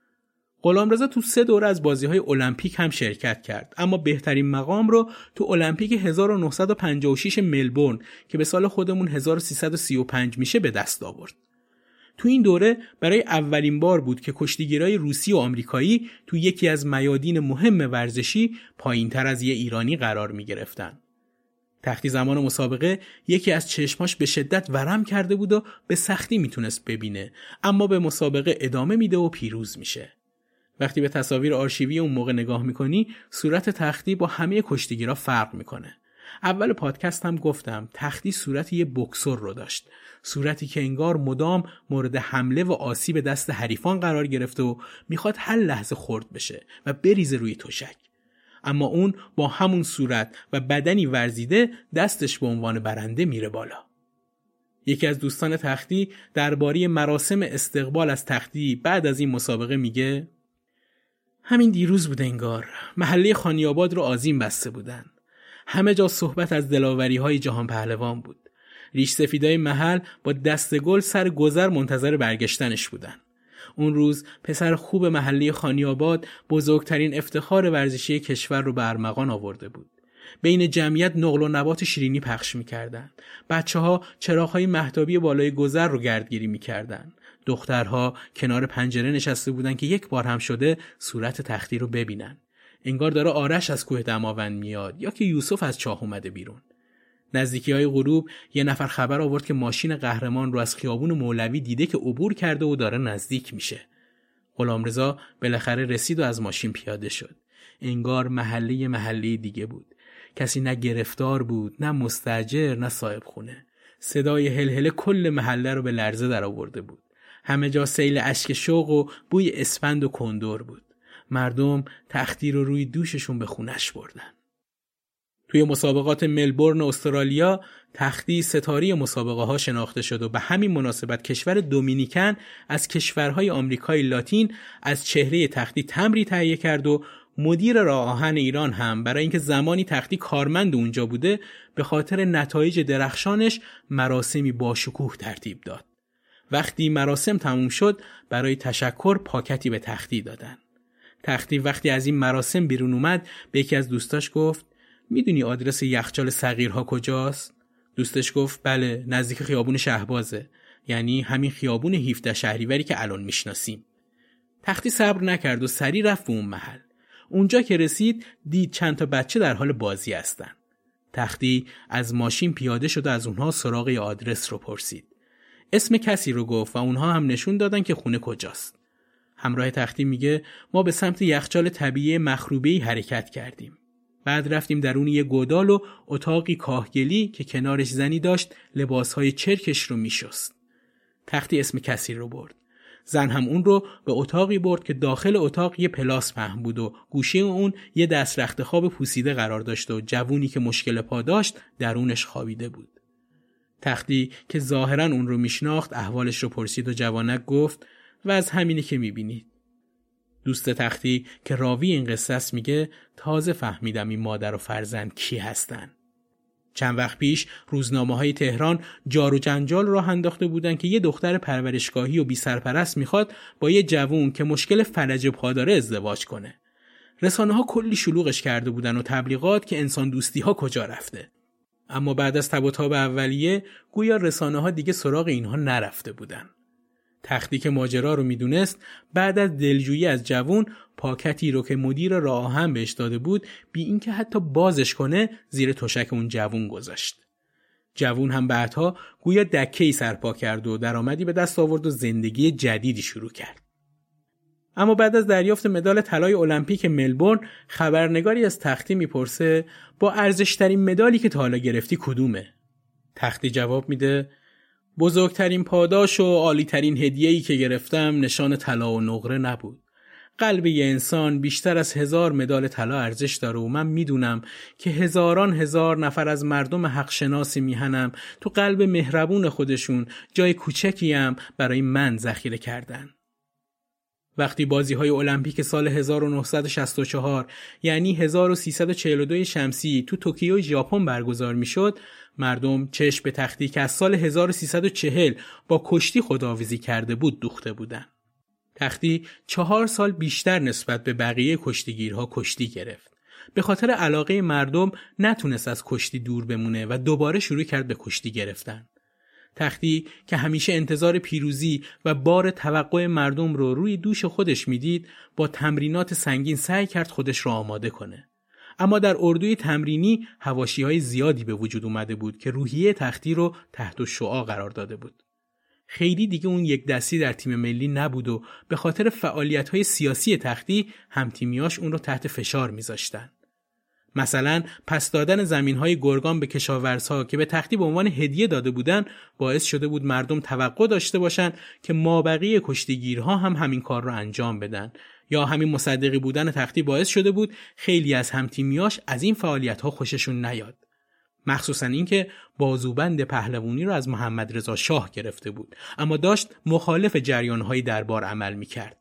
غلامرضا تو سه دوره از بازی‌های المپیک هم شرکت کرد، اما بهترین مقام رو تو المپیک هزار و نهصد و پنجاه و شش ملبورن که به سال خودمون هزار و سیصد و سی و پنج میشه به دست آورد. تو این دوره برای اولین بار بود که کشتیگیرای روسی و آمریکایی تو یکی از میادین مهم ورزشی پایین‌تر از یه ایرانی قرار می‌گرفتن. تختی زمان مسابقه یکی از چشماش به شدت ورم کرده بود و به سختی میتونست ببینه، اما به مسابقه ادامه میده و پیروز میشه. وقتی به تصاویر آرشیوی اون موقع نگاه میکنی صورت تختی با همه کشتیگیرا فرق میکنه. اول پادکست هم گفتم تختی صورت یه بوکسور رو داشت، صورتی که انگار مدام مورد حمله و آسیب دست حریفان قرار گرفته و میخواد هر لحظه خرد بشه و بریزه روی تشک. اما اون با همون صورت و بدنی ورزیده دستش به عنوان برنده میره بالا. یکی از دوستان تختی درباره مراسم استقبال از تختی بعد از این مسابقه میگه همین دیروز بود انگار. محله خانیاباد رو آذین بسته بودن. همه جا صحبت از دلاوری‌های جهان پهلوان بود. ریش سفیدای محل با دست گل سر گذر منتظر برگشتنش بودن. اون روز پسر خوب محله خانیاباد بزرگترین افتخار ورزشی کشور رو به ارمغان آورده بود. بین جمعیت نقل و نبات شیرینی پخش می‌کردن. بچه‌ها چراغ‌های مهتابی بالای گذر رو گردگیری می‌کردن. دخترها کنار پنجره نشسته بودن که یک بار هم شده صورت تختی رو ببینن. انگار داره آرش از کوه دماوند میاد یا که یوسف از چاه اومده بیرون. نزدیکی‌های غروب یه نفر خبر آورد که ماشین قهرمان رو از خیابون مولوی دیده که عبور کرده و داره نزدیک میشه. غلامرضا بالاخره رسید و از ماشین پیاده شد. انگار محله محله دیگه بود. کسی نه گرفتار بود، نه مستاجر، نه صاحب خونه. صدای هلهله کل محله رو به لرزه در آورده بود. همه جا سیل اشک شوق و بوی اسفند و کندر بود. مردم تختی رو روی دوششون به خونش بردن. توی مسابقات ملبورن استرالیا تختی ستاره مسابقه ها شناخته شد و به همین مناسبت کشور دومینیکن از کشورهای آمریکای لاتین از چهره تختی تمبری تهیه کرد و مدیر راه آهن ایران هم برای اینکه زمانی تختی کارمند اونجا بوده به خاطر نتایج درخشانش مراسمی باشکوه ترتیب داد. وقتی مراسم تموم شد برای تشکر پاکتی به تختی دادن. تختی وقتی از این مراسم بیرون اومد به یکی از دوستاش گفت میدونی آدرس یخچال صغیرها کجاست؟ دوستش گفت بله، نزدیک خیابون شهبازه، یعنی همین خیابون هفده شهریوری که الان میشناسیم. تختی صبر نکرد و سریع رفت به اون محل. اونجا که رسید دید چند تا بچه در حال بازی هستن. تختی از ماشین پیاده شد و از اونها سراغ آدرس رو پرسید. اسم کسی رو گفت و اونها هم نشون دادن که خونه کجاست. همراه تختی میگه ما به سمت یخچال طبیعی مخروبه‌ای حرکت کردیم. بعد رفتیم درون یه گودال و اتاقی کاهگلی که کنارش زنی داشت لباسهای چرکش رو میشست. تختی اسم کسی رو برد. زن هم اون رو به اتاقی برد که داخل اتاق یه پلاس پهن بود و گوشه اون یه دست رخت خواب پوسیده قرار داشت و جوونی که مشکل پا داشت درونش خوابیده بود. تختی که ظاهراً اون رو میشناخت احوالش رو پرسید و جوانک گفت و از همینی که میبینید. دوست تختی که راوی این قصه است میگه تازه فهمیدم این مادر و فرزند کی هستن. چند وقت پیش روزنامه‌های تهران جار و جنجال راه انداخته بودن که یه دختر پرورشگاهی و بی سرپرست میخواد با یه جوون که مشکل فلج پا داره ازدواج کنه. رسانه‌ها کلی شلوغش کرده بودن و تبلیغات که انسان دوستی‌ها کجا رفته. اما بعد از تب و تاب اولیه گویا رسانه‌ها دیگه سراغ اینها نرفته بودن. تختی که ماجرا رو میدونست بعد از دلجویی از جوون پاکتی رو که مدیر راه آهن بهش داده بود بی اینکه حتی بازش کنه زیر تشک اون جوون گذاشت. جوون هم بعدها گویا دکه‌ای سرپا کرد و درآمدی به دست آورد و زندگی جدیدی شروع کرد. اما بعد از دریافت مدال طلای المپیک ملبورن خبرنگاری از تختی میپرسه با ارزشترین مدالی که تا حالا گرفتی کدومه؟ تختی جواب میده بزرگترین پاداش و عالیترین هدیه‌ای که گرفتم نشان طلا و نقره نبود. قلب یه انسان بیشتر از هزار مدال طلا ارزش داره و من میدونم که هزاران هزار نفر از مردم حق شناسی میهنم تو قلب مهربون خودشون جای کوچکی هم برای من ذخیره کردن. وقتی بازی‌های المپیک سال هزار و نهصد و شصت و چهار یعنی هزار و سیصد و چهل و دو شمسی تو توکیو ژاپن برگزار میشد، مردم چشم به تختی که از سال هزار و سیصد و چهل با کشتی خداحافظی کرده بود دوخته بودن. تختی چهار سال بیشتر نسبت به بقیه کشتیگیرها کشتی گرفت. به خاطر علاقه مردم نتونست از کشتی دور بمونه و دوباره شروع کرد به کشتی گرفتن. تختی که همیشه انتظار پیروزی و بار توقع مردم رو روی دوش خودش میدید، با تمرینات سنگین سعی کرد خودش رو آماده کنه. اما در اردوی تمرینی حواشی‌های زیادی به وجود اومده بود که روحیه تختی رو تحت الشعاع قرار داده بود. خیلی دیگه اون یک دستی در تیم ملی نبود و به خاطر فعالیت‌های سیاسی تختی همتیمیاش اون رو تحت فشار میذاشتن. مثلا پس دادن زمین‌های گرگان به کشاورزها که به تختی به عنوان هدیه داده بودن باعث شده بود مردم توقع داشته باشن که مابقی کشتیگیرها هم همین کار رو انجام بدن، یا همین مصدقی بودن تختی باعث شده بود خیلی از همتیمیاش از این فعالیت‌ها خوششون نیاد. مخصوصا اینکه بازوبند پهلوانی رو از محمد رضا شاه گرفته بود اما داشت مخالف جریان‌های دربار عمل می‌کرد.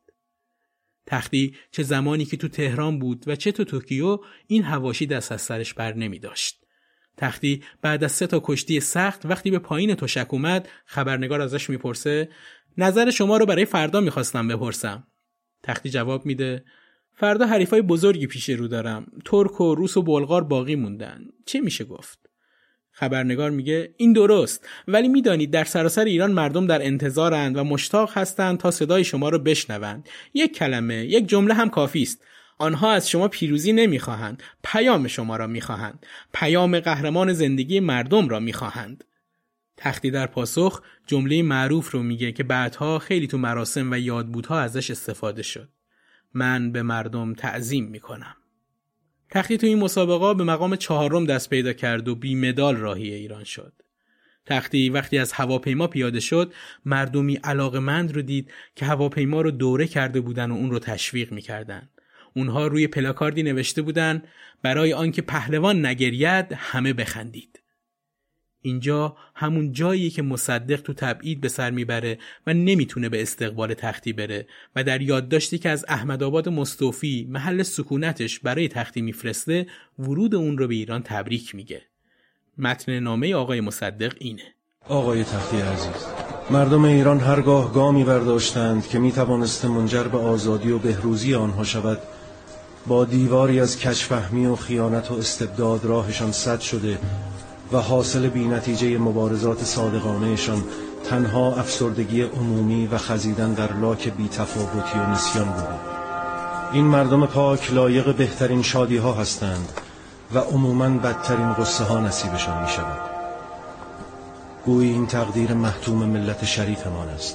تختی چه زمانی که تو تهران بود و چه تو توکیو این حواشی دست از سرش بر نمی داشت. تختی بعد از سه تا کشتی سخت وقتی به پایین تشک اومد، خبرنگار ازش میپرسه نظر شما رو برای فردا میخواستم بپرسم. تختی جواب میده فردا حریفای بزرگی پیش رو دارم. ترک و روس و بلغار باقی موندن. چه میشه گفت؟ خبرنگار میگه این درست، ولی میدانید در سراسر ایران مردم در انتظارند و مشتاق هستند تا صدای شما رو بشنوند. یک کلمه، یک جمله هم کافی است. آنها از شما پیروزی نمیخواهند، پیام شما را میخواهند. پیام قهرمان زندگی مردم را میخواهند. تختی در پاسخ جمله معروف رو میگه که بعدها خیلی تو مراسم و یادبودها ازش استفاده شد. من به مردم تعظیم میکنم. تختی تو این مسابقه به مقام چهارم دست پیدا کرد و بی مدال راهی ایران شد. تختی وقتی از هواپیما پیاده شد، مردمی علاقه‌مند رو دید که هواپیما رو دوره کرده بودن و اون رو تشویق می‌کردن. اونها روی پلاکاردی نوشته بودن برای آنکه پهلوان نگرید همه بخندید. اینجا همون جاییه که مصدق تو تبعید به سر میبره و نمیتونه به استقبال تختی بره و در یادداشتی که از احمدآباد مستوفی محل سکونتش برای تختی میفرسته ورود اون رو به ایران تبریک میگه. متن نامه آقای مصدق اینه: آقای تختی عزیز، مردم ایران هرگاه گامی برداشتند که میتوانست منجر به آزادی و بهروزی آنها شود، با دیواری از کج‌فهمی و خیانت و استبداد راهشان سد شده و حاصل بی نتیجه مبارزات صادقانهشان تنها افسردگی عمومی و خزیدن در لاک بی تفاوتی و نسیان بوده. این مردم پاک لایق بهترین شادی ها هستند و عموماً بدترین غصه ها نصیبشان می شود. گویی این تقدیر محتوم ملت شریفمان است،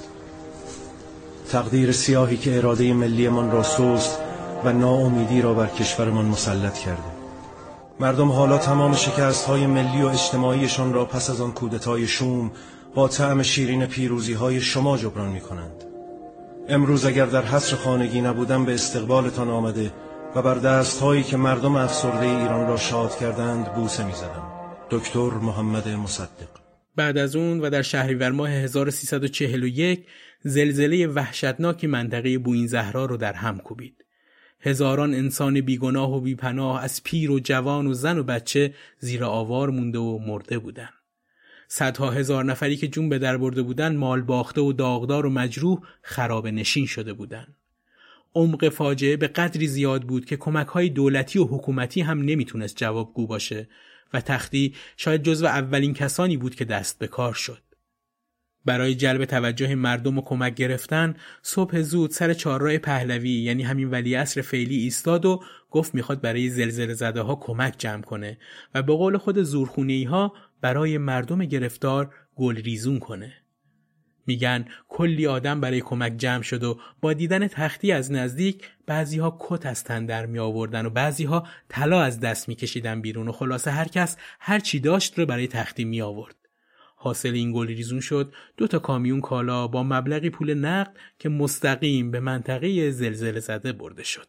تقدیر سیاهی که اراده ملی من را سست و ناامیدی را بر کشورمان مسلط کرده. مردم حالا تمام شکست‌های ملی و اجتماعیشان را پس از آن کودتای شوم با طعم شیرین پیروزی‌های شما جبران می‌کنند. امروز اگر در حصر خانگی نبودم به استقبالتان آمده و بر دست‌هایی که مردم افسرده ایران را شاد کردند بوسه می‌زدم. دکتر محمد مصدق. بعد از اون و در شهریور ماه هزار و سیصد و چهل و یک زلزله وحشتناکی منطقه بوئین زهرا رو در هم کوبید. هزاران انسان بیگناه و بیپناه از پیر و جوان و زن و بچه زیر آوار مونده و مرده بودن. صدها هزار نفری که جون به در برده بودن مال باخته و داغدار و مجروح خراب نشین شده بودن. عمق فاجعه به قدری زیاد بود که کمک‌های دولتی و حکومتی هم نمیتونست جوابگو باشه و تختی شاید جزو اولین کسانی بود که دست به کار شد. برای جلب توجه مردم و کمک گرفتن صبح زود سر چهارراه پهلوی یعنی همین ولیعصر فعلی ایستاد و گفت میخواد برای زلزله زده ها کمک جمع کنه و به قول خود زورخونه‌ای ها برای مردم گرفتار گل ریزون کنه. میگن کلی آدم برای کمک جمع شد و با دیدن تختی از نزدیک بعضی ها کت از تن در می آوردن و بعضی ها طلا از دست می کشیدن بیرون و خلاصه هر کس هر چی داشت رو برای تختی می آورد. حاصل این گل ریزون شد دو تا کامیون کالا با مبلغی پول نقد که مستقیم به منطقه زلزله زده برده شد.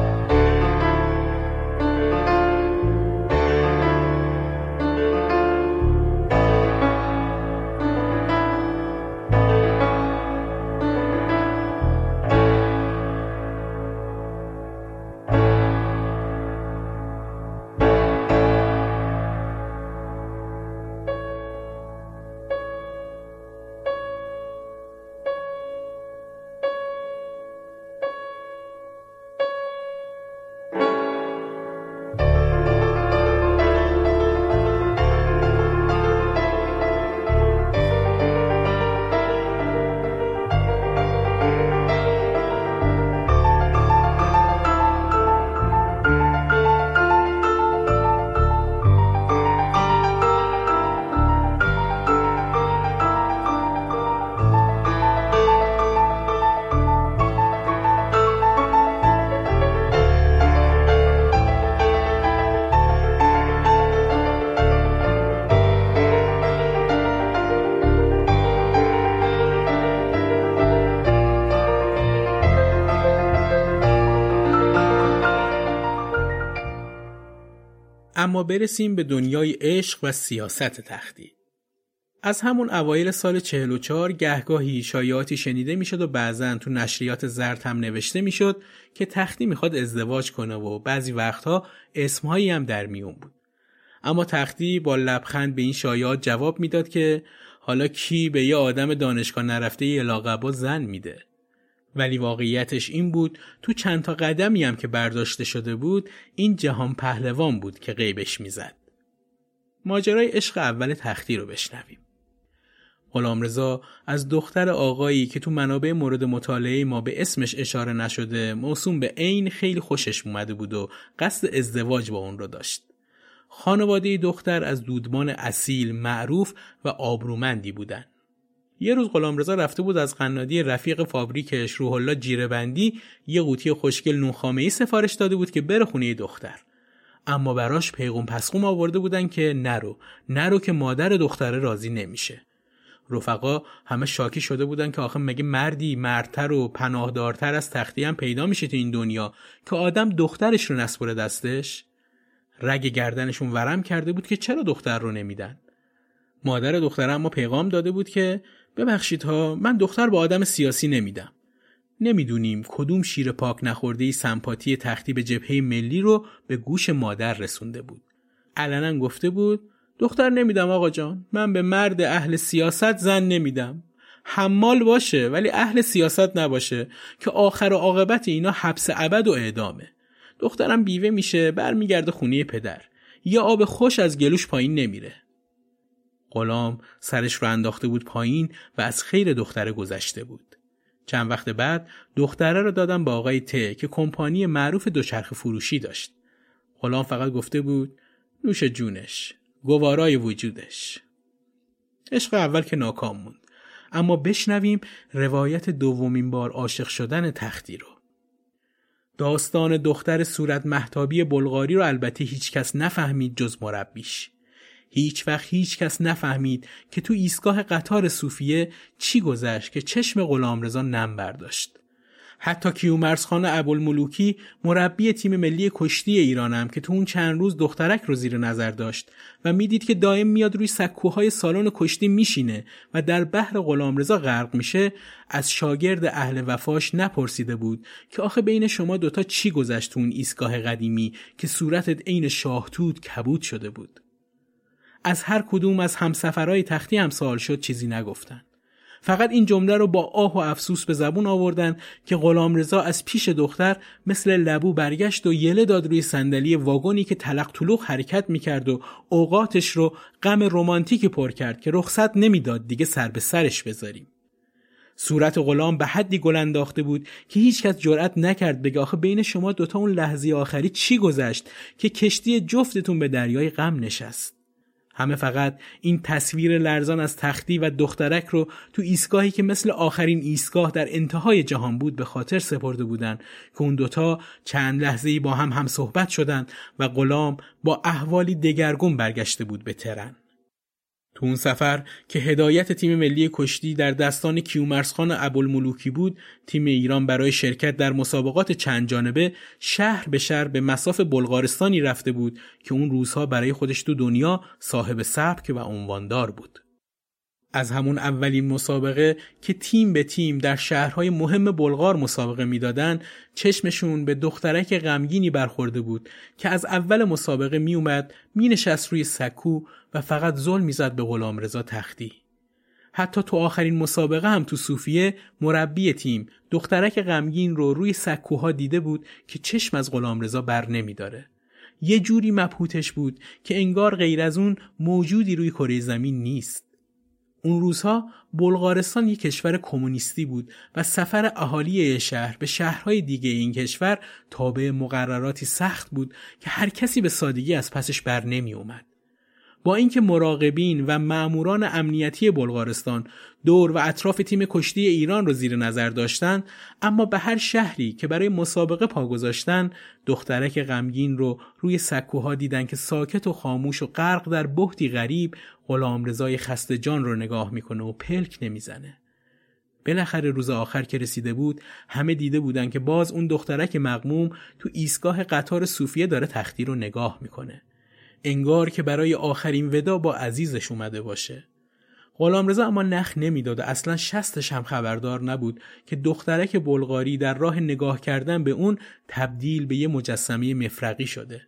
اما برسیم به دنیای عشق و سیاست تختی. از همون اوایل سال چهل و چهار گهگاهی شایعاتی شنیده میشد و بعضن تو نشریات زرد هم نوشته میشد که تختی میخواد ازدواج کنه و بعضی وقتها اسمهایی هم در میون بود. اما تختی با لبخند به این شایعات جواب میداد که حالا کی به یه آدم دانشگاه نرفته یه لاقبا زن میده؟ ولی واقعیتش این بود تو چند تا قدمی هم که برداشته شده بود این جهان پهلوان بود که غیبش میزد. ماجرای عشق اول تختی رو بشنویم. غلامرضا از دختر آقایی که تو منابع مورد مطالعه ما به اسمش اشاره نشده موسوم به عین خیلی خوشش اومده بود و قصد ازدواج با اون رو داشت. خانواده دختر از دودمان اصیل، معروف و آبرومندی بودن. یه روز غلامرضا رفته بود از قنادی رفیق فابریکش روح الله جیره‌بندی یه قوطی خوشگل نونخامه‌ای سفارش داده بود که بره خونه دختر. اما براش پیغام پسخوم آورده بودن که نرو نرو که مادر دختره راضی نمیشه. رفقا همه شاکی شده بودن که آخه مگه مردی مردتر و پناهدارتر از تختی هم پیدا میشه تو این دنیا که آدم دخترش رو نسپره دستش؟ رگ گردنشون ورم کرده بود که چرا دختر رو نمیدن. مادر دختره اما پیغام داده بود که ببخشید ها، من دختر با آدم سیاسی نمیدم. نمیدونیم کدوم شیر پاک نخورده‌ای سمپاتی تختی به جبهه ملی رو به گوش مادر رسونده بود. علنا گفته بود دختر نمیدم آقا جان، من به مرد اهل سیاست زن نمیدم. حمال باشه ولی اهل سیاست نباشه که آخر و عاقبت اینا حبس ابد و اعدامه. دخترم بیوه میشه برمیگرده خونه پدر، یا آب خوش از گلوش پایین نمیره. غلام سرش رو انداخته بود پایین و از خیر دختره گذشته بود. چند وقت بعد دختره رو دادم با آقای ته که کمپانی معروف دوچرخه فروشی داشت. غلام فقط گفته بود نوش جونش، گوارای وجودش. عشق اول که ناکام موند، اما بشنویم روایت دومین بار عاشق شدن تختی رو. داستان دختر صورت مهتابی بلغاری رو البته هیچ کس نفهمید جز مربیش. هیچ وقت هیچ کس نفهمید که تو ایستگاه قطار صوفیه چی گذشت که چشم غلامرضا نم برداشت. حتی کیومرث خان ابوالملوکی مربی تیم ملی کشتی ایرانم که تو اون چند روز دخترک رو زیر نظر داشت و میدید که دائم میاد روی سکوهای سالن کشتی میشینه و در بحر غلامرضا غرق میشه، از شاگرد اهل وفاش نپرسیده بود که آخه بین شما دوتا چی گذشت تو اون ایستگاه قدیمی که صورتت عین شاهتوت کبود شده بود. از هر کدوم از همسفرهای تختی هم سوال شد چیزی نگفتن. فقط این جمله رو با آه و افسوس به زبون آوردن که غلامرضا از پیش دختر مثل لبو برگشت و یله داد روی صندلی واگونی که تلق تلوق حرکت میکرد و اوقاتش رو غم رمانتیکی پر کرد که رخصت نمیداد دیگه سر به سرش بذاریم. صورت غلام به حدی گل انداخته بود که هیچ کس جرئت نکرد بگه آخه بین شما دوتا اون لحظه آخری چی گذشت که کشتی جفتتون به دریای غم نشست. همه فقط این تصویر لرزان از تختی و دخترک رو تو ایستگاهی که مثل آخرین ایستگاه در انتهای جهان بود به خاطر سپرده بودن که اون دوتا چند لحظه‌ای با هم هم صحبت شدن و غلام با احوالی دگرگون برگشته بود به ترن. تو اون سفر که هدایت تیم ملی کشتی در دستان کیومرث خان ابوالملوکی بود، تیم ایران برای شرکت در مسابقات چند جانبه شهر به شهر به مصاف بلغارستانی رفته بود که اون روزها برای خودش تو دنیا صاحب سبک و عنواندار بود. از همون اولین مسابقه که تیم به تیم در شهرهای مهم بلغار مسابقه میدادن، چشمشون به دخترک غمگینی برخورده بود که از اول مسابقه می اومد می نشست روی سکو و فقط زل می زد به غلامرضا تختی. حتی تو آخرین مسابقه هم تو صوفیه مربی تیم دخترک غمگین رو روی سکوها دیده بود که چشم از غلامرضا بر نمی داره. یه جوری مبهوتش بود که انگار غیر از اون موجودی روی کره زمین نیست. اون روزها بلغارستان یک کشور کمونیستی بود و سفر اهالی شهر به شهرهای دیگه این کشور تابع مقرراتی سخت بود که هر کسی به سادگی از پسش بر نمی اومد. با اینکه مراقبین و مأموران امنیتی بلغارستان دور و اطراف تیم کشتی ایران رو زیر نظر داشتن، اما به هر شهری که برای مسابقه پا گذاشتن دخترک غمگین رو روی سکوها دیدن که ساکت و خاموش و غرق در بهتی غریب غلامرضای خسته جان رو نگاه میکنه و پلک نمیزنه. بالاخره روز آخر که رسیده بود همه دیده بودن که باز اون دخترک مغموم تو ایستگاه قطار صوفیه داره تختی رو نگاه میکنه، انگار که برای آخرین ودا با عزیزش اومده باشه. غلامرضا اما نخ نمیداد و اصلا شستش هم خبردار نبود که دخترک بلغاری در راه نگاه کردن به اون تبدیل به یه مجسمه مفرقی شده.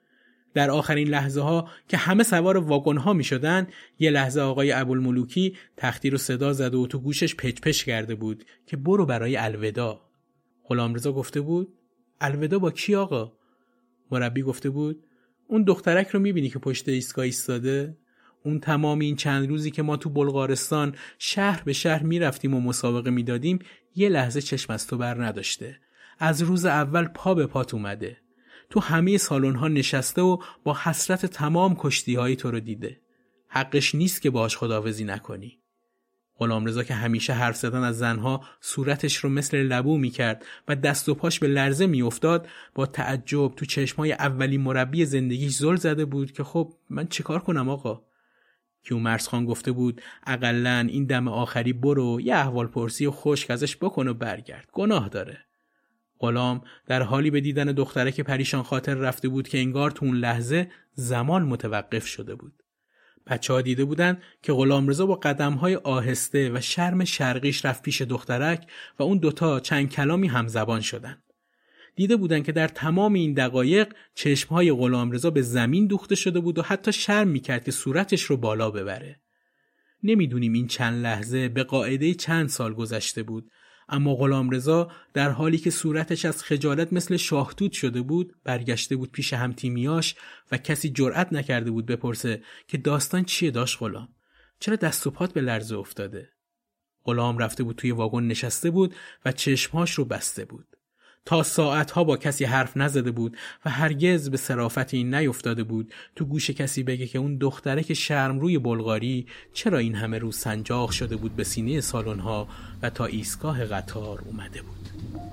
در آخرین لحظه ها که همه سوار واگن ها می شدن، یه لحظه آقای ابوالملوکی تختی رو صدا زد و تو گوشش پچ پچ کرده بود که برو برای الودا. غلامرضا گفته بود الودا با کی آقا؟ مربی گفته بود اون دخترک رو میبینی که پشت ایستگاه ایستاده؟ اون تمام این چند روزی که ما تو بلغارستان شهر به شهر میرفتیم و مسابقه میدادیم یه لحظه چشم از تو بر نداشته. از روز اول پا به پات اومده. تو همه سالن‌ها نشسته و با حسرت تمام کشتی‌های تو رو دیده. حقش نیست که باهاش خداحافظی نکنی. غلامرضا که همیشه حرف زدن از زنها صورتش رو مثل لبو میکرد و دست و پاش به لرزه میافتاد، با تعجب تو چشمای اولی مربی زندگیش زل زده بود که خب من چیکار کنم آقا؟ کیومرث خان گفته بود اقلن این دم آخری برو یه احوال پرسی و خشک ازش بکن و برگرد، گناه داره. غلام در حالی به دیدن دختره که پریشان خاطر رفته بود که انگار تو اون لحظه زمان متوقف شده بود. بچه‌ها دیده بودن که غلامرضا با قدم‌های آهسته و شرم شرقیش رفت پیش دخترک و اون دوتا چند کلامی همزبان شدن. دیده بودن که در تمام این دقایق چشم‌های غلامرضا به زمین دوخته شده بود و حتی شرم می‌کرد که صورتش رو بالا ببره. نمیدونیم این چند لحظه به قاعده چند سال گذشته بود، اما غلامرضا در حالی که صورتش از خجالت مثل شاهتوت شده بود برگشته بود پیش همتیمیاش و کسی جرئت نکرده بود بپرسه که داستان چیه داش غلام؟ چرا دست و پات به لرزه افتاده؟ غلام رفته بود توی واگن نشسته بود و چشمهاش رو بسته بود. تا ساعتها با کسی حرف نزده بود و هرگز به صرافت این نیفتاده بود تو گوش کسی بگه که اون دختره که شرم روی بلغاری چرا این همه رو سنجاق شده بود به سینه سالن‌ها و تا ایستگاه قطار اومده بود.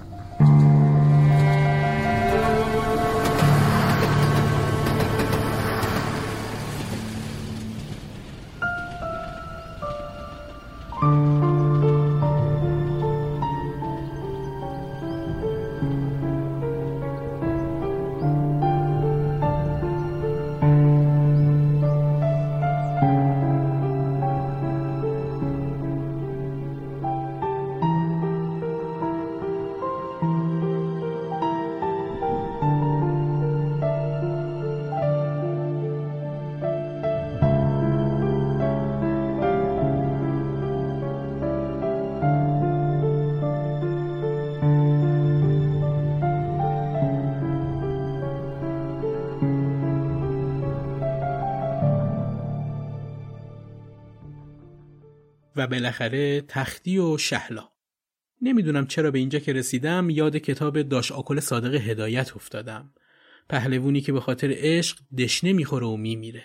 و بالاخره تختی و شهلا. نمیدونم چرا به اینجا که رسیدم یاد کتاب داش آکل صادق هدایت افتادم. پهلوونی که به خاطر عشق دشنه میخوره و میمیره.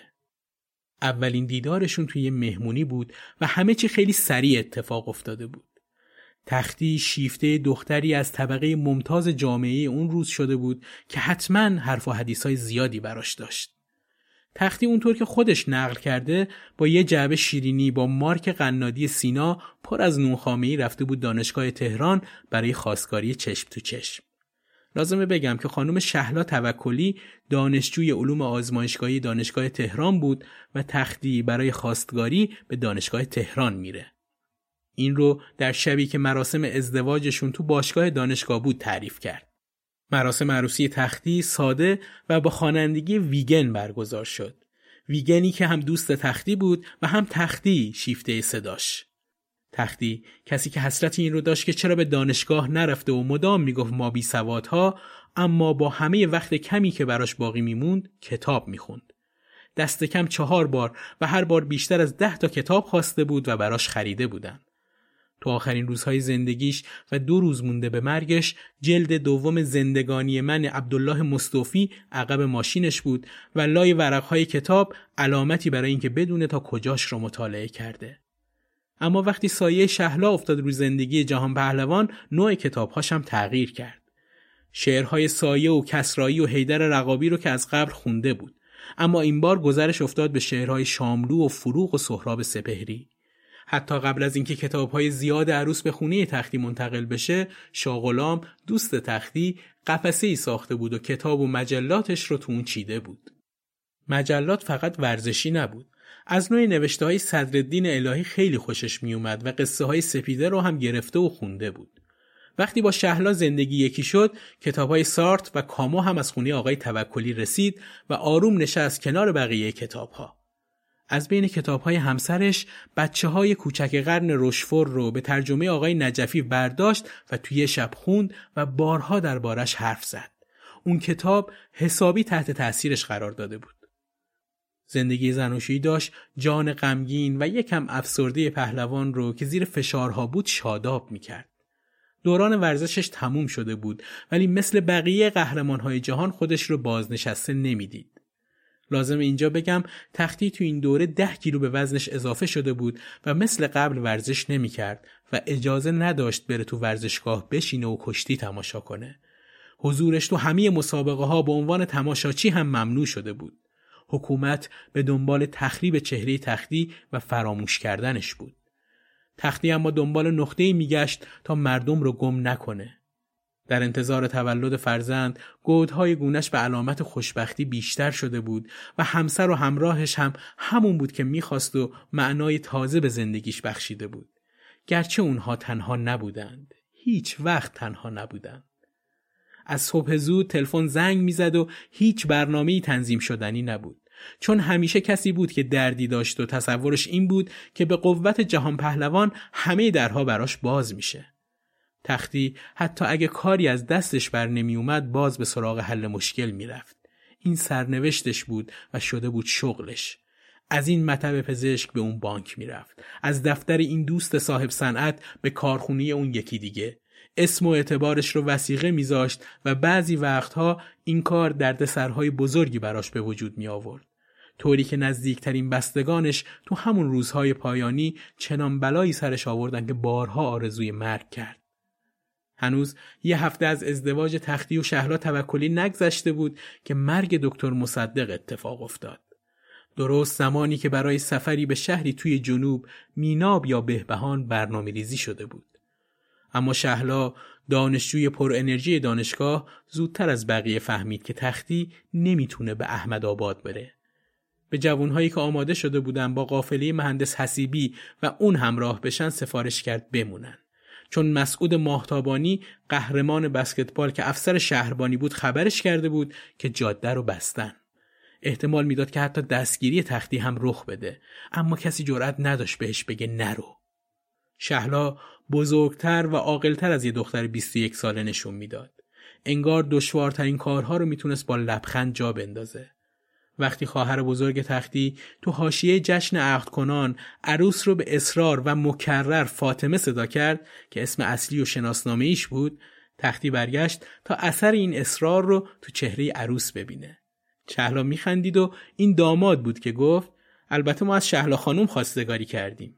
اولین دیدارشون توی مهمونی بود و همه چی خیلی سریع اتفاق افتاده بود. تختی شیفته دختری از طبقه ممتاز جامعه اون روز شده بود که حتما حرف و حدیثای زیادی براش داشت. تختی اونطور که خودش نقل کرده با یه جعبه شیرینی با مارک قنادی سینا پر از نونخامه‌ای رفته بود دانشگاه تهران برای خواستگاری چشم تو چشم. لازمه بگم که خانم شهلا توکلی دانشجوی علوم آزمایشگاهی دانشگاه تهران بود و تختی برای خواستگاری به دانشگاه تهران میره. این رو در شبی که مراسم ازدواجشون تو باشگاه دانشگاه بود تعریف کرد. مراسم عروسی تختی ساده و با خوانندگی ویگن برگزار شد. ویگنی که هم دوست تختی بود و هم تختی شیفته صداش. تختی کسی که حسرت این رو داشت که چرا به دانشگاه نرفته و مدام میگفت ما بی سوادها، اما با همه وقت کمی که براش باقی میموند کتاب میخوند. دست کم چهار بار و هر بار بیشتر از ده تا کتاب خواسته بود و براش خریده بودن. تو آخرین روزهای زندگیش و دو روز مونده به مرگش جلد دوم زندگانی من عبدالله مصطفی عقب ماشینش بود و لای ورقهای کتاب علامتی برای اینکه بدونه تا کجاش رو مطالعه کرده. اما وقتی سایه شهلا افتاد روی زندگی جهان پهلوان نوع کتابهاش هم تغییر کرد. شعرهای سایه و کسرایی و حیدر رقابی رو که از قبل خونده بود، اما این بار گذرش افتاد به شعرهای شاملو و فروغ و سهراب سپهری. حتی قبل از اینکه کتاب‌های زیاد عروس به خونه تختی منتقل بشه، شاه غلام دوست تختی قفسه‌ای ساخته بود و کتاب و مجلاتش رو تو اون چیده بود. مجلات فقط ورزشی نبود. از نوع نوشته‌های صدرالدین الهی خیلی خوشش می اومد و قصه‌های سپیده رو هم گرفته و خونده بود. وقتی با شهلا زندگی یکی شد، کتاب‌های سارت و کامو هم از خونه آقای توکلی رسید و آروم نشست کنار بقیه کتاب‌ها. از بین کتاب‌های همسرش بچه‌های کوچک قرن روشفور رو به ترجمه آقای نجفی برداشت و توی شب خوند و بارها دربارش حرف زد. اون کتاب حسابی تحت تأثیرش قرار داده بود. زندگی زناشویی داشت جان غمگین و یکم افسرده پهلوان رو که زیر فشارها بود شاداب می‌کرد. دوران ورزشش تموم شده بود، ولی مثل بقیه قهرمان‌های جهان خودش رو بازنشسته نمی‌دید. لازم اینجا بگم تختی تو این دوره ده کیلو به وزنش اضافه شده بود و مثل قبل ورزش نمی کرد و اجازه نداشت بره تو ورزشگاه بشینه و کشتی تماشا کنه. حضورش تو همه مسابقه ها به عنوان تماشاچی هم ممنوع شده بود. حکومت به دنبال تخریب چهره تختی و فراموش کردنش بود. تختی اما دنبال نقطه‌ای میگشت تا مردم رو گم نکنه. در انتظار تولد فرزند، گودهای گونش به علامت خوشبختی بیشتر شده بود و همسر و همراهش هم همون بود که میخواست و معنای تازه به زندگیش بخشیده بود. گرچه اونها تنها نبودند. هیچ وقت تنها نبودند. از صبح زود تلفن زنگ میزد و هیچ برنامه‌ای تنظیم شدنی نبود. چون همیشه کسی بود که دردی داشت و تصورش این بود که به قوت جهان پهلوان همه درها براش باز میشه. تختی حتی اگه کاری از دستش بر نمی اومد باز به سراغ حل مشکل میرفت. این سرنوشتش بود و شده بود شغلش. از این مطب پزشک به اون بانک میرفت. از دفتر این دوست صاحب صنعت به کارخونه اون یکی دیگه. اسم و اعتبارش رو وثیقه میذاشت و بعضی وقتها این کار دردسرهای بزرگی براش به وجود می آورد. طوری که نزدیکترین بستگانش تو همون روزهای پایانی چنان بلایی سرش آوردن که بارها آرزوی مرگ کرد. هنوز یه هفته از ازدواج تختی و شهلا توکلی نگذشته بود که مرگ دکتر مصدق اتفاق افتاد. درست زمانی که برای سفری به شهری توی جنوب، میناب یا بهبهان برنامه ریزی شده بود. اما شهلا، دانشجوی پر انرژی دانشگاه، زودتر از بقیه فهمید که تختی نمیتونه به احمدآباد بره. به جوانهایی که آماده شده بودن با قافله مهندس حسیبی و اون همراه بشن سفارش کرد بمونن. چون مسعود ماهتابانی، قهرمان بسکتبال که افسر شهربانی بود، خبرش کرده بود که جاده رو بستن. احتمال میداد که حتی دستگیری تختی هم رخ بده، اما کسی جرئت نداشت بهش بگه نرو. شهلا بزرگتر و عاقل‌تر از یه دختر بیست و یک ساله نشون میداد. انگار دشوارترین کارها رو میتونست با لبخند جا بندازه. وقتی خواهر بزرگ تختی تو حاشیه جشن عقد کنان عروس رو به اصرار و مکرر فاطمه صدا کرد که اسم اصلی و شناسنامه ایش بود، تختی برگشت تا اثر این اصرار رو تو چهره عروس ببینه. شهلا میخندید و این داماد بود که گفت البته ما از شهلا خانم خواستگاری کردیم.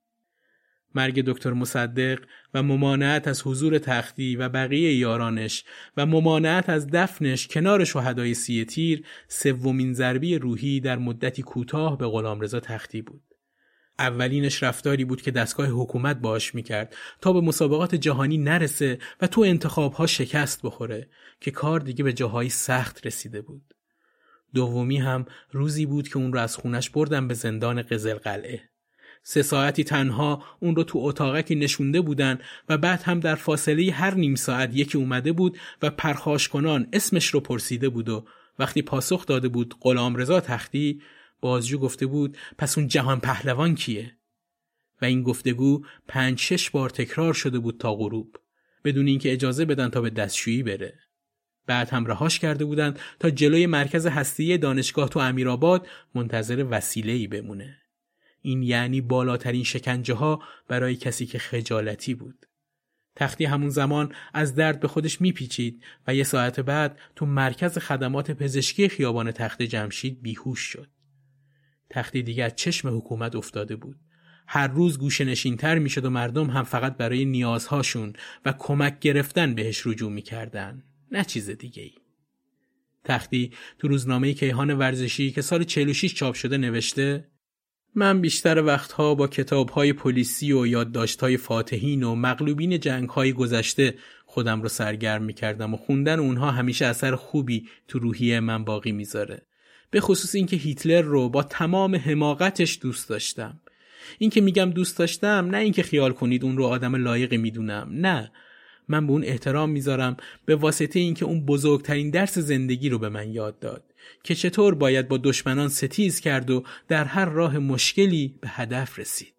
مرگ دکتر مصدق و ممانعت از حضور تختی و بقیه یارانش و ممانعت از دفنش کنار شهدای سی تیر سومین ضربه روحی در مدتی کوتاه به غلامرضا تختی بود. اولینش رفتاری بود که دستگاه حکومت باش میکرد تا به مسابقات جهانی نرسه و تو انتخابها شکست بخوره که کار دیگه به جاهای سخت رسیده بود. دومی هم روزی بود که اون رو از خونش بردن به زندان قزلقلعه. سه ساعتی تنها اون رو تو اتاقکی نشونده بودن و بعد هم در فاصله هر نیم ساعت یکی اومده بود و پرخاش کنان اسمش رو پرسیده بود و وقتی پاسخ داده بود غلامرضا تختی، بازجو گفته بود پس اون جهان پهلوان کیه؟ و این گفتگو پنج شش بار تکرار شده بود تا غروب، بدون اینکه اجازه بدن تا به دستشویی بره. بعد هم رهاش کرده بودن تا جلوی مرکز هسته‌ای دانشگاه تو امیرآباد منتظر وسیله‌ای بمونه. این یعنی بالاترین شکنجه ها برای کسی که خجالتی بود. تختی همون زمان از درد به خودش میپیچید و یه ساعت بعد تو مرکز خدمات پزشکی خیابان تخت جمشید بیهوش شد. تختی دیگه از چشم حکومت افتاده بود. هر روز گوشه نشین‌تر میشد و مردم هم فقط برای نیازهاشون و کمک گرفتن بهش رجوع میکردن، نه چیز دیگه ای. تختی تو روزنامه کیهان ورزشی که سال چهل و شش چاپ شده نوشته: من بیشتر وقتها با کتاب‌های پلیسی و یادداشت‌های فاتحین و مغلوبین جنگ‌های گذشته خودم رو سرگرم می‌کردم و خوندن اونها همیشه اثر خوبی تو روحیه من باقی می‌ذاره. به خصوص اینکه هیتلر رو با تمام حماقتش دوست داشتم. این که میگم دوست داشتم نه اینکه خیال کنید اون رو آدم لایقی میدونم، نه، من به اون احترام میذارم به واسطه اینکه اون بزرگترین درس زندگی رو به من یاد داد که چطور باید با دشمنان ستیز کرد و در هر راه مشکلی به هدف رسید.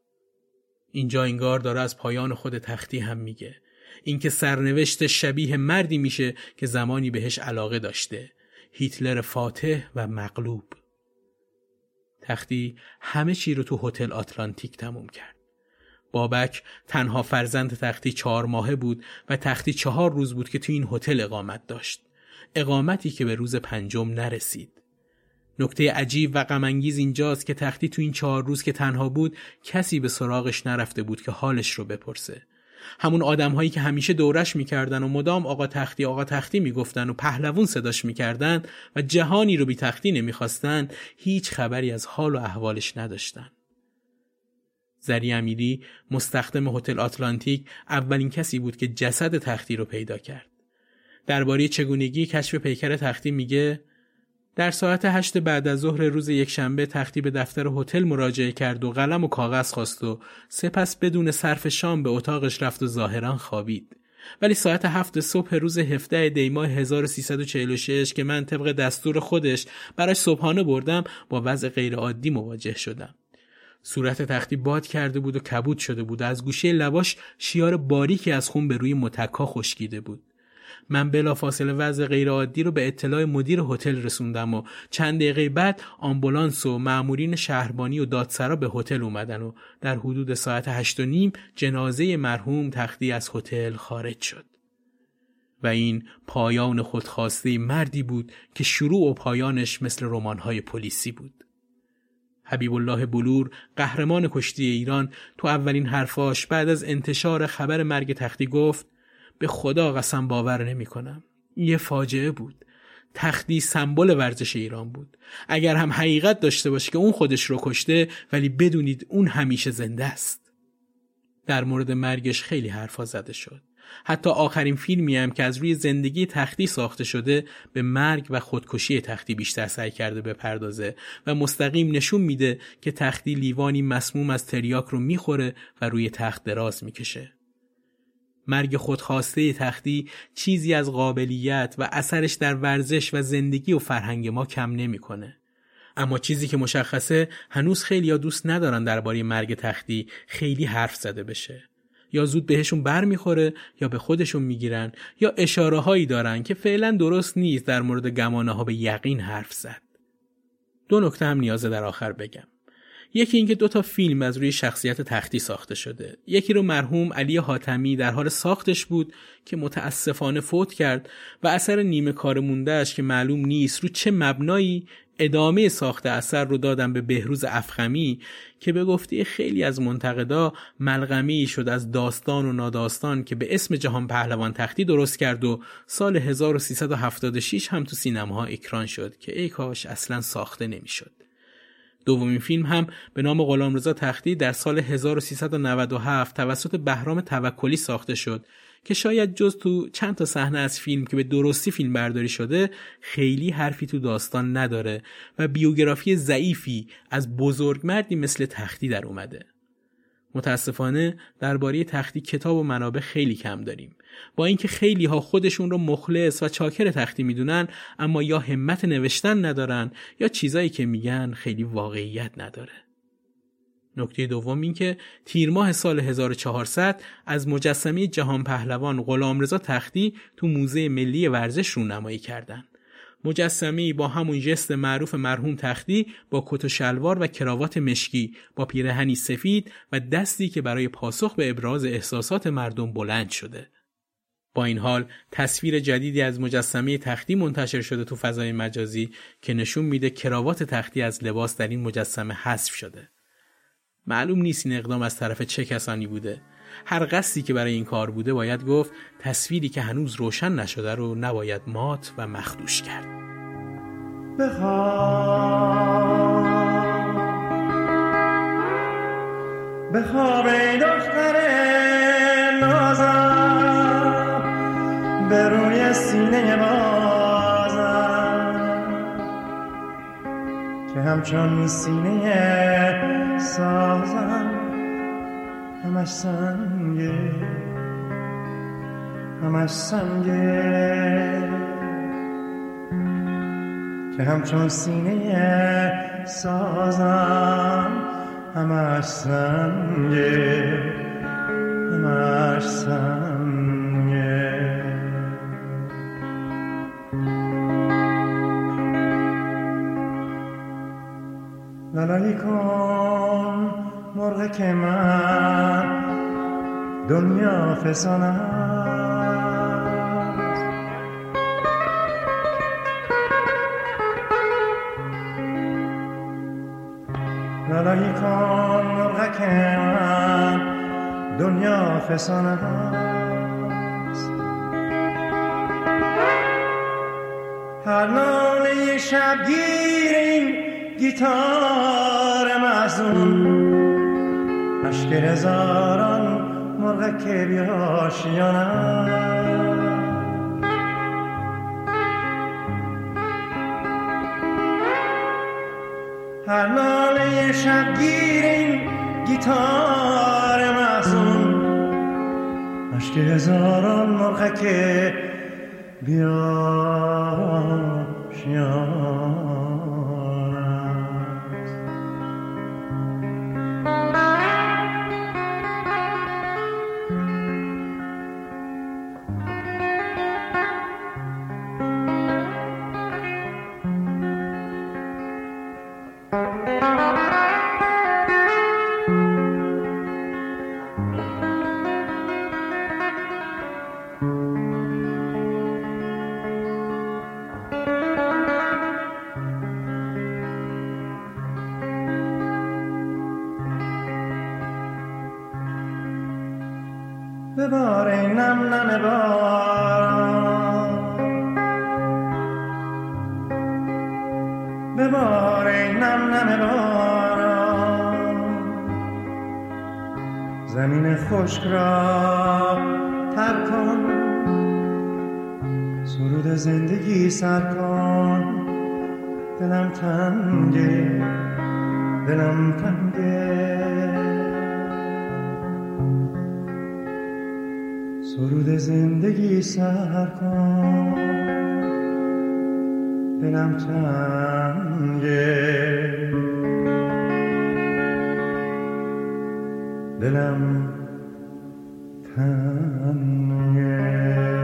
اینجا انگار داره از پایان خود تختی هم میگه، اینکه سرنوشت شبیه مردی میشه که زمانی بهش علاقه داشته، هیتلر فاتح و مغلوب. تختی همه چی رو تو هتل آتلانتیک تموم کرد. بابک تنها فرزند تختی چهار ماهه بود و تختی چهار روز بود که تو این هتل اقامت داشت. اقامتی که به روز پنجم نرسید. نکته عجیب و غم انگیز اینجاست که تختی تو این چهار روز که تنها بود کسی به سراغش نرفته بود که حالش رو بپرسه. همون آدم‌هایی که همیشه دورش می‌کردن و مدام آقا تختی آقا تختی میگفتن و پهلوون صداش می‌کردن و جهانی رو بی تختی نمی‌خواستن، هیچ خبری از حال و احوالش نداشتن. زری امیری، مستخدم هتل آتلانتیک، اولین کسی بود که جسد تختی رو پیدا کرد. درباره چگونگی کشف پیکر تختی میگه در ساعت هشت بعد از ظهر روز یکشنبه تختی به دفتر هتل مراجعه کرد و قلم و کاغذ خواست و سپس بدون صرف شام به اتاقش رفت و ظاهراً خوابید. ولی ساعت هفت صبح روز هفدهم دی ماه هزار و سیصد و چهل و شش که من طبق دستور خودش براش صبحانه بردم با وضع غیر عادی مواجه شدم. صورت تختی باد کرده بود و کبود شده بود. از گوشه لباش شیار باریکی از خون به روی متکا خشکیده بود. من بلافاصله وضع غیر عادی رو به اطلاع مدیر هتل رسوندم و چند دقیقه بعد آمبولانس و مأمورین شهربانی و دادسرا به هتل اومدن و در حدود ساعت هشت و نیم جنازه مرحوم تختی از هتل خارج شد. و این پایان خودخواسته مردی بود که شروع و پایانش مثل رمان‌های پلیسی بود. حبیب الله بلور، قهرمان کشتی ایران، تو اولین حرفاش بعد از انتشار خبر مرگ تختی گفت: به خدا قسم باور نمی کنم. یه فاجعه بود. تختی سمبل ورزش ایران بود. اگر هم حقیقت داشته باشه که اون خودش رو کشته، ولی بدونید اون همیشه زنده است. در مورد مرگش خیلی حرفا زده شد. حتی آخرین فیلمی هم که از روی زندگی تختی ساخته شده به مرگ و خودکشی تختی بیشتر سعی کرده بپردازه و مستقیم نشون میده که تختی لیوانی مسموم از تریاک رو میخوره و روی تخت دراز میکشه. مرگ خودخواسته تختی چیزی از قابلیت و اثرش در ورزش و زندگی و فرهنگ ما کم نمیکنه. اما چیزی که مشخصه هنوز خیلی‌ها دوست ندارن درباره مرگ تختی خیلی حرف زده بشه. یا زود بهشون بر میخوره یا به خودشون میگیرن یا اشاره هایی دارن که فعلا درست نیست در مورد گمانه ها به یقین حرف زد. دو نکته هم نیازه در آخر بگم. یکی اینکه دو تا فیلم از روی شخصیت تختی ساخته شده. یکی رو مرحوم علی حاتمی در حال ساختش بود که متاسفانه فوت کرد و اثر نیمه کار موندهش که معلوم نیست رو چه مبنایی ادامه ساخت اثر رو دادن به بهروز افخمی که به گفته خیلی از منتقدا ملغمی شد از داستان و ناداستان که به اسم جهان پهلوان تختی درست کرد و سال هزار و سیصد و هفتاد و شش هم تو سینماها اکران شد که ای کاش اصلا ساخته نمیشد. دومین فیلم هم به نام غلامرضا تختی در سال هزار و سیصد و نود و هفت توسط بهرام توکلی ساخته شد که شاید جز تو چند تا صحنه از فیلم که به درستی فیلم برداری شده خیلی حرفی تو داستان نداره و بیوگرافی ضعیفی از بزرگمردی مثل تختی در اومده. متاسفانه درباره تختی کتاب و منابع خیلی کم داریم. با اینکه خیلی ها خودشون رو مخلص و چاکر تختی میدونن، اما یا همت نوشتن ندارن یا چیزایی که میگن خیلی واقعیت نداره. نکته دوم این که تیر ماه سال هزار و چهارصد از مجسمه جهان پهلوان غلامرضا تختی تو موزه ملی ورزش رونمایی کردن. مجسمه‌ای با همون ژست معروف مرحوم تختی با کت و شلوار و کراوات مشکی با پیرهنی سفید و دستی که برای پاسخ به ابراز احساسات مردم بلند شده. با این حال تصویر جدیدی از مجسمه تختی منتشر شده تو فضای مجازی که نشون میده کراوات تختی از لباس در این مجسمه حذف شده. معلوم نیست این اقدام از طرف چه کسانی بوده. هر قصدی که برای این کار بوده باید گفت تصویری که هنوز روشن نشده رو نباید مات و مخدوش کرد. بخواب بخواب ای دختر نازم به روی سینه بازم که همچون سینه سازم همش سنگه همش سنگه که همچون سینه سازم همش سنگه همش سنگه لالایی کن مرغ که من دنیا فسانه است نالانی کن مرغک من دنیا فسانه است. هر ناله شبگیر این گیتار محزون اشک هزاران مرغک بیاشیانه. هر ناله شبگیر این گیتار محزون اشک هزاران مرغک بیاشیانه. ببار نم نم باران، ببار نم نم باران، زمین خشک را تر کن، سرود زندگی سر کن. دلم تنگه، دلم تنگه، سرود زندگی سر کن. دلم تنگه، دلم تنگه.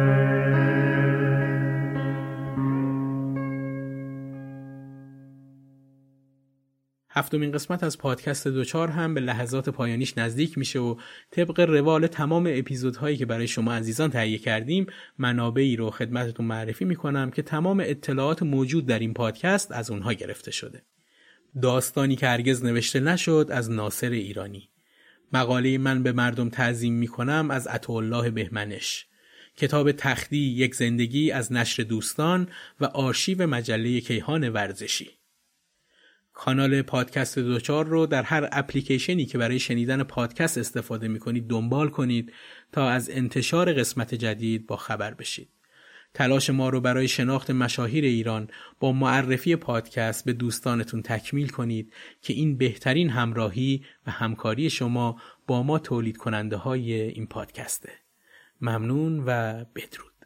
هفتمین قسمت از پادکست دوچار هم به لحظات پایانیش نزدیک میشه و طبق روال تمام اپیزودهایی که برای شما عزیزان تهیه کردیم منابعی رو خدمتتون معرفی میکنم که تمام اطلاعات موجود در این پادکست از اونها گرفته شده. داستانی که هرگز نوشته نشد از ناصر ایرانی. مقاله من به مردم تعظیم میکنم از عطاالله بهمنش. کتاب تختی یک زندگی از نشر دوستان و آرشیو مجله کیهان ورزشی. کانال پادکست دوچار رو در هر اپلیکیشنی که برای شنیدن پادکست استفاده میکنید دنبال کنید تا از انتشار قسمت جدید با خبر بشید. تلاش ما رو برای شناخت مشاهیر ایران با معرفی پادکست به دوستانتون تکمیل کنید که این بهترین همراهی و همکاری شما با ما تولید کننده های این پادکسته. ممنون و بدرود.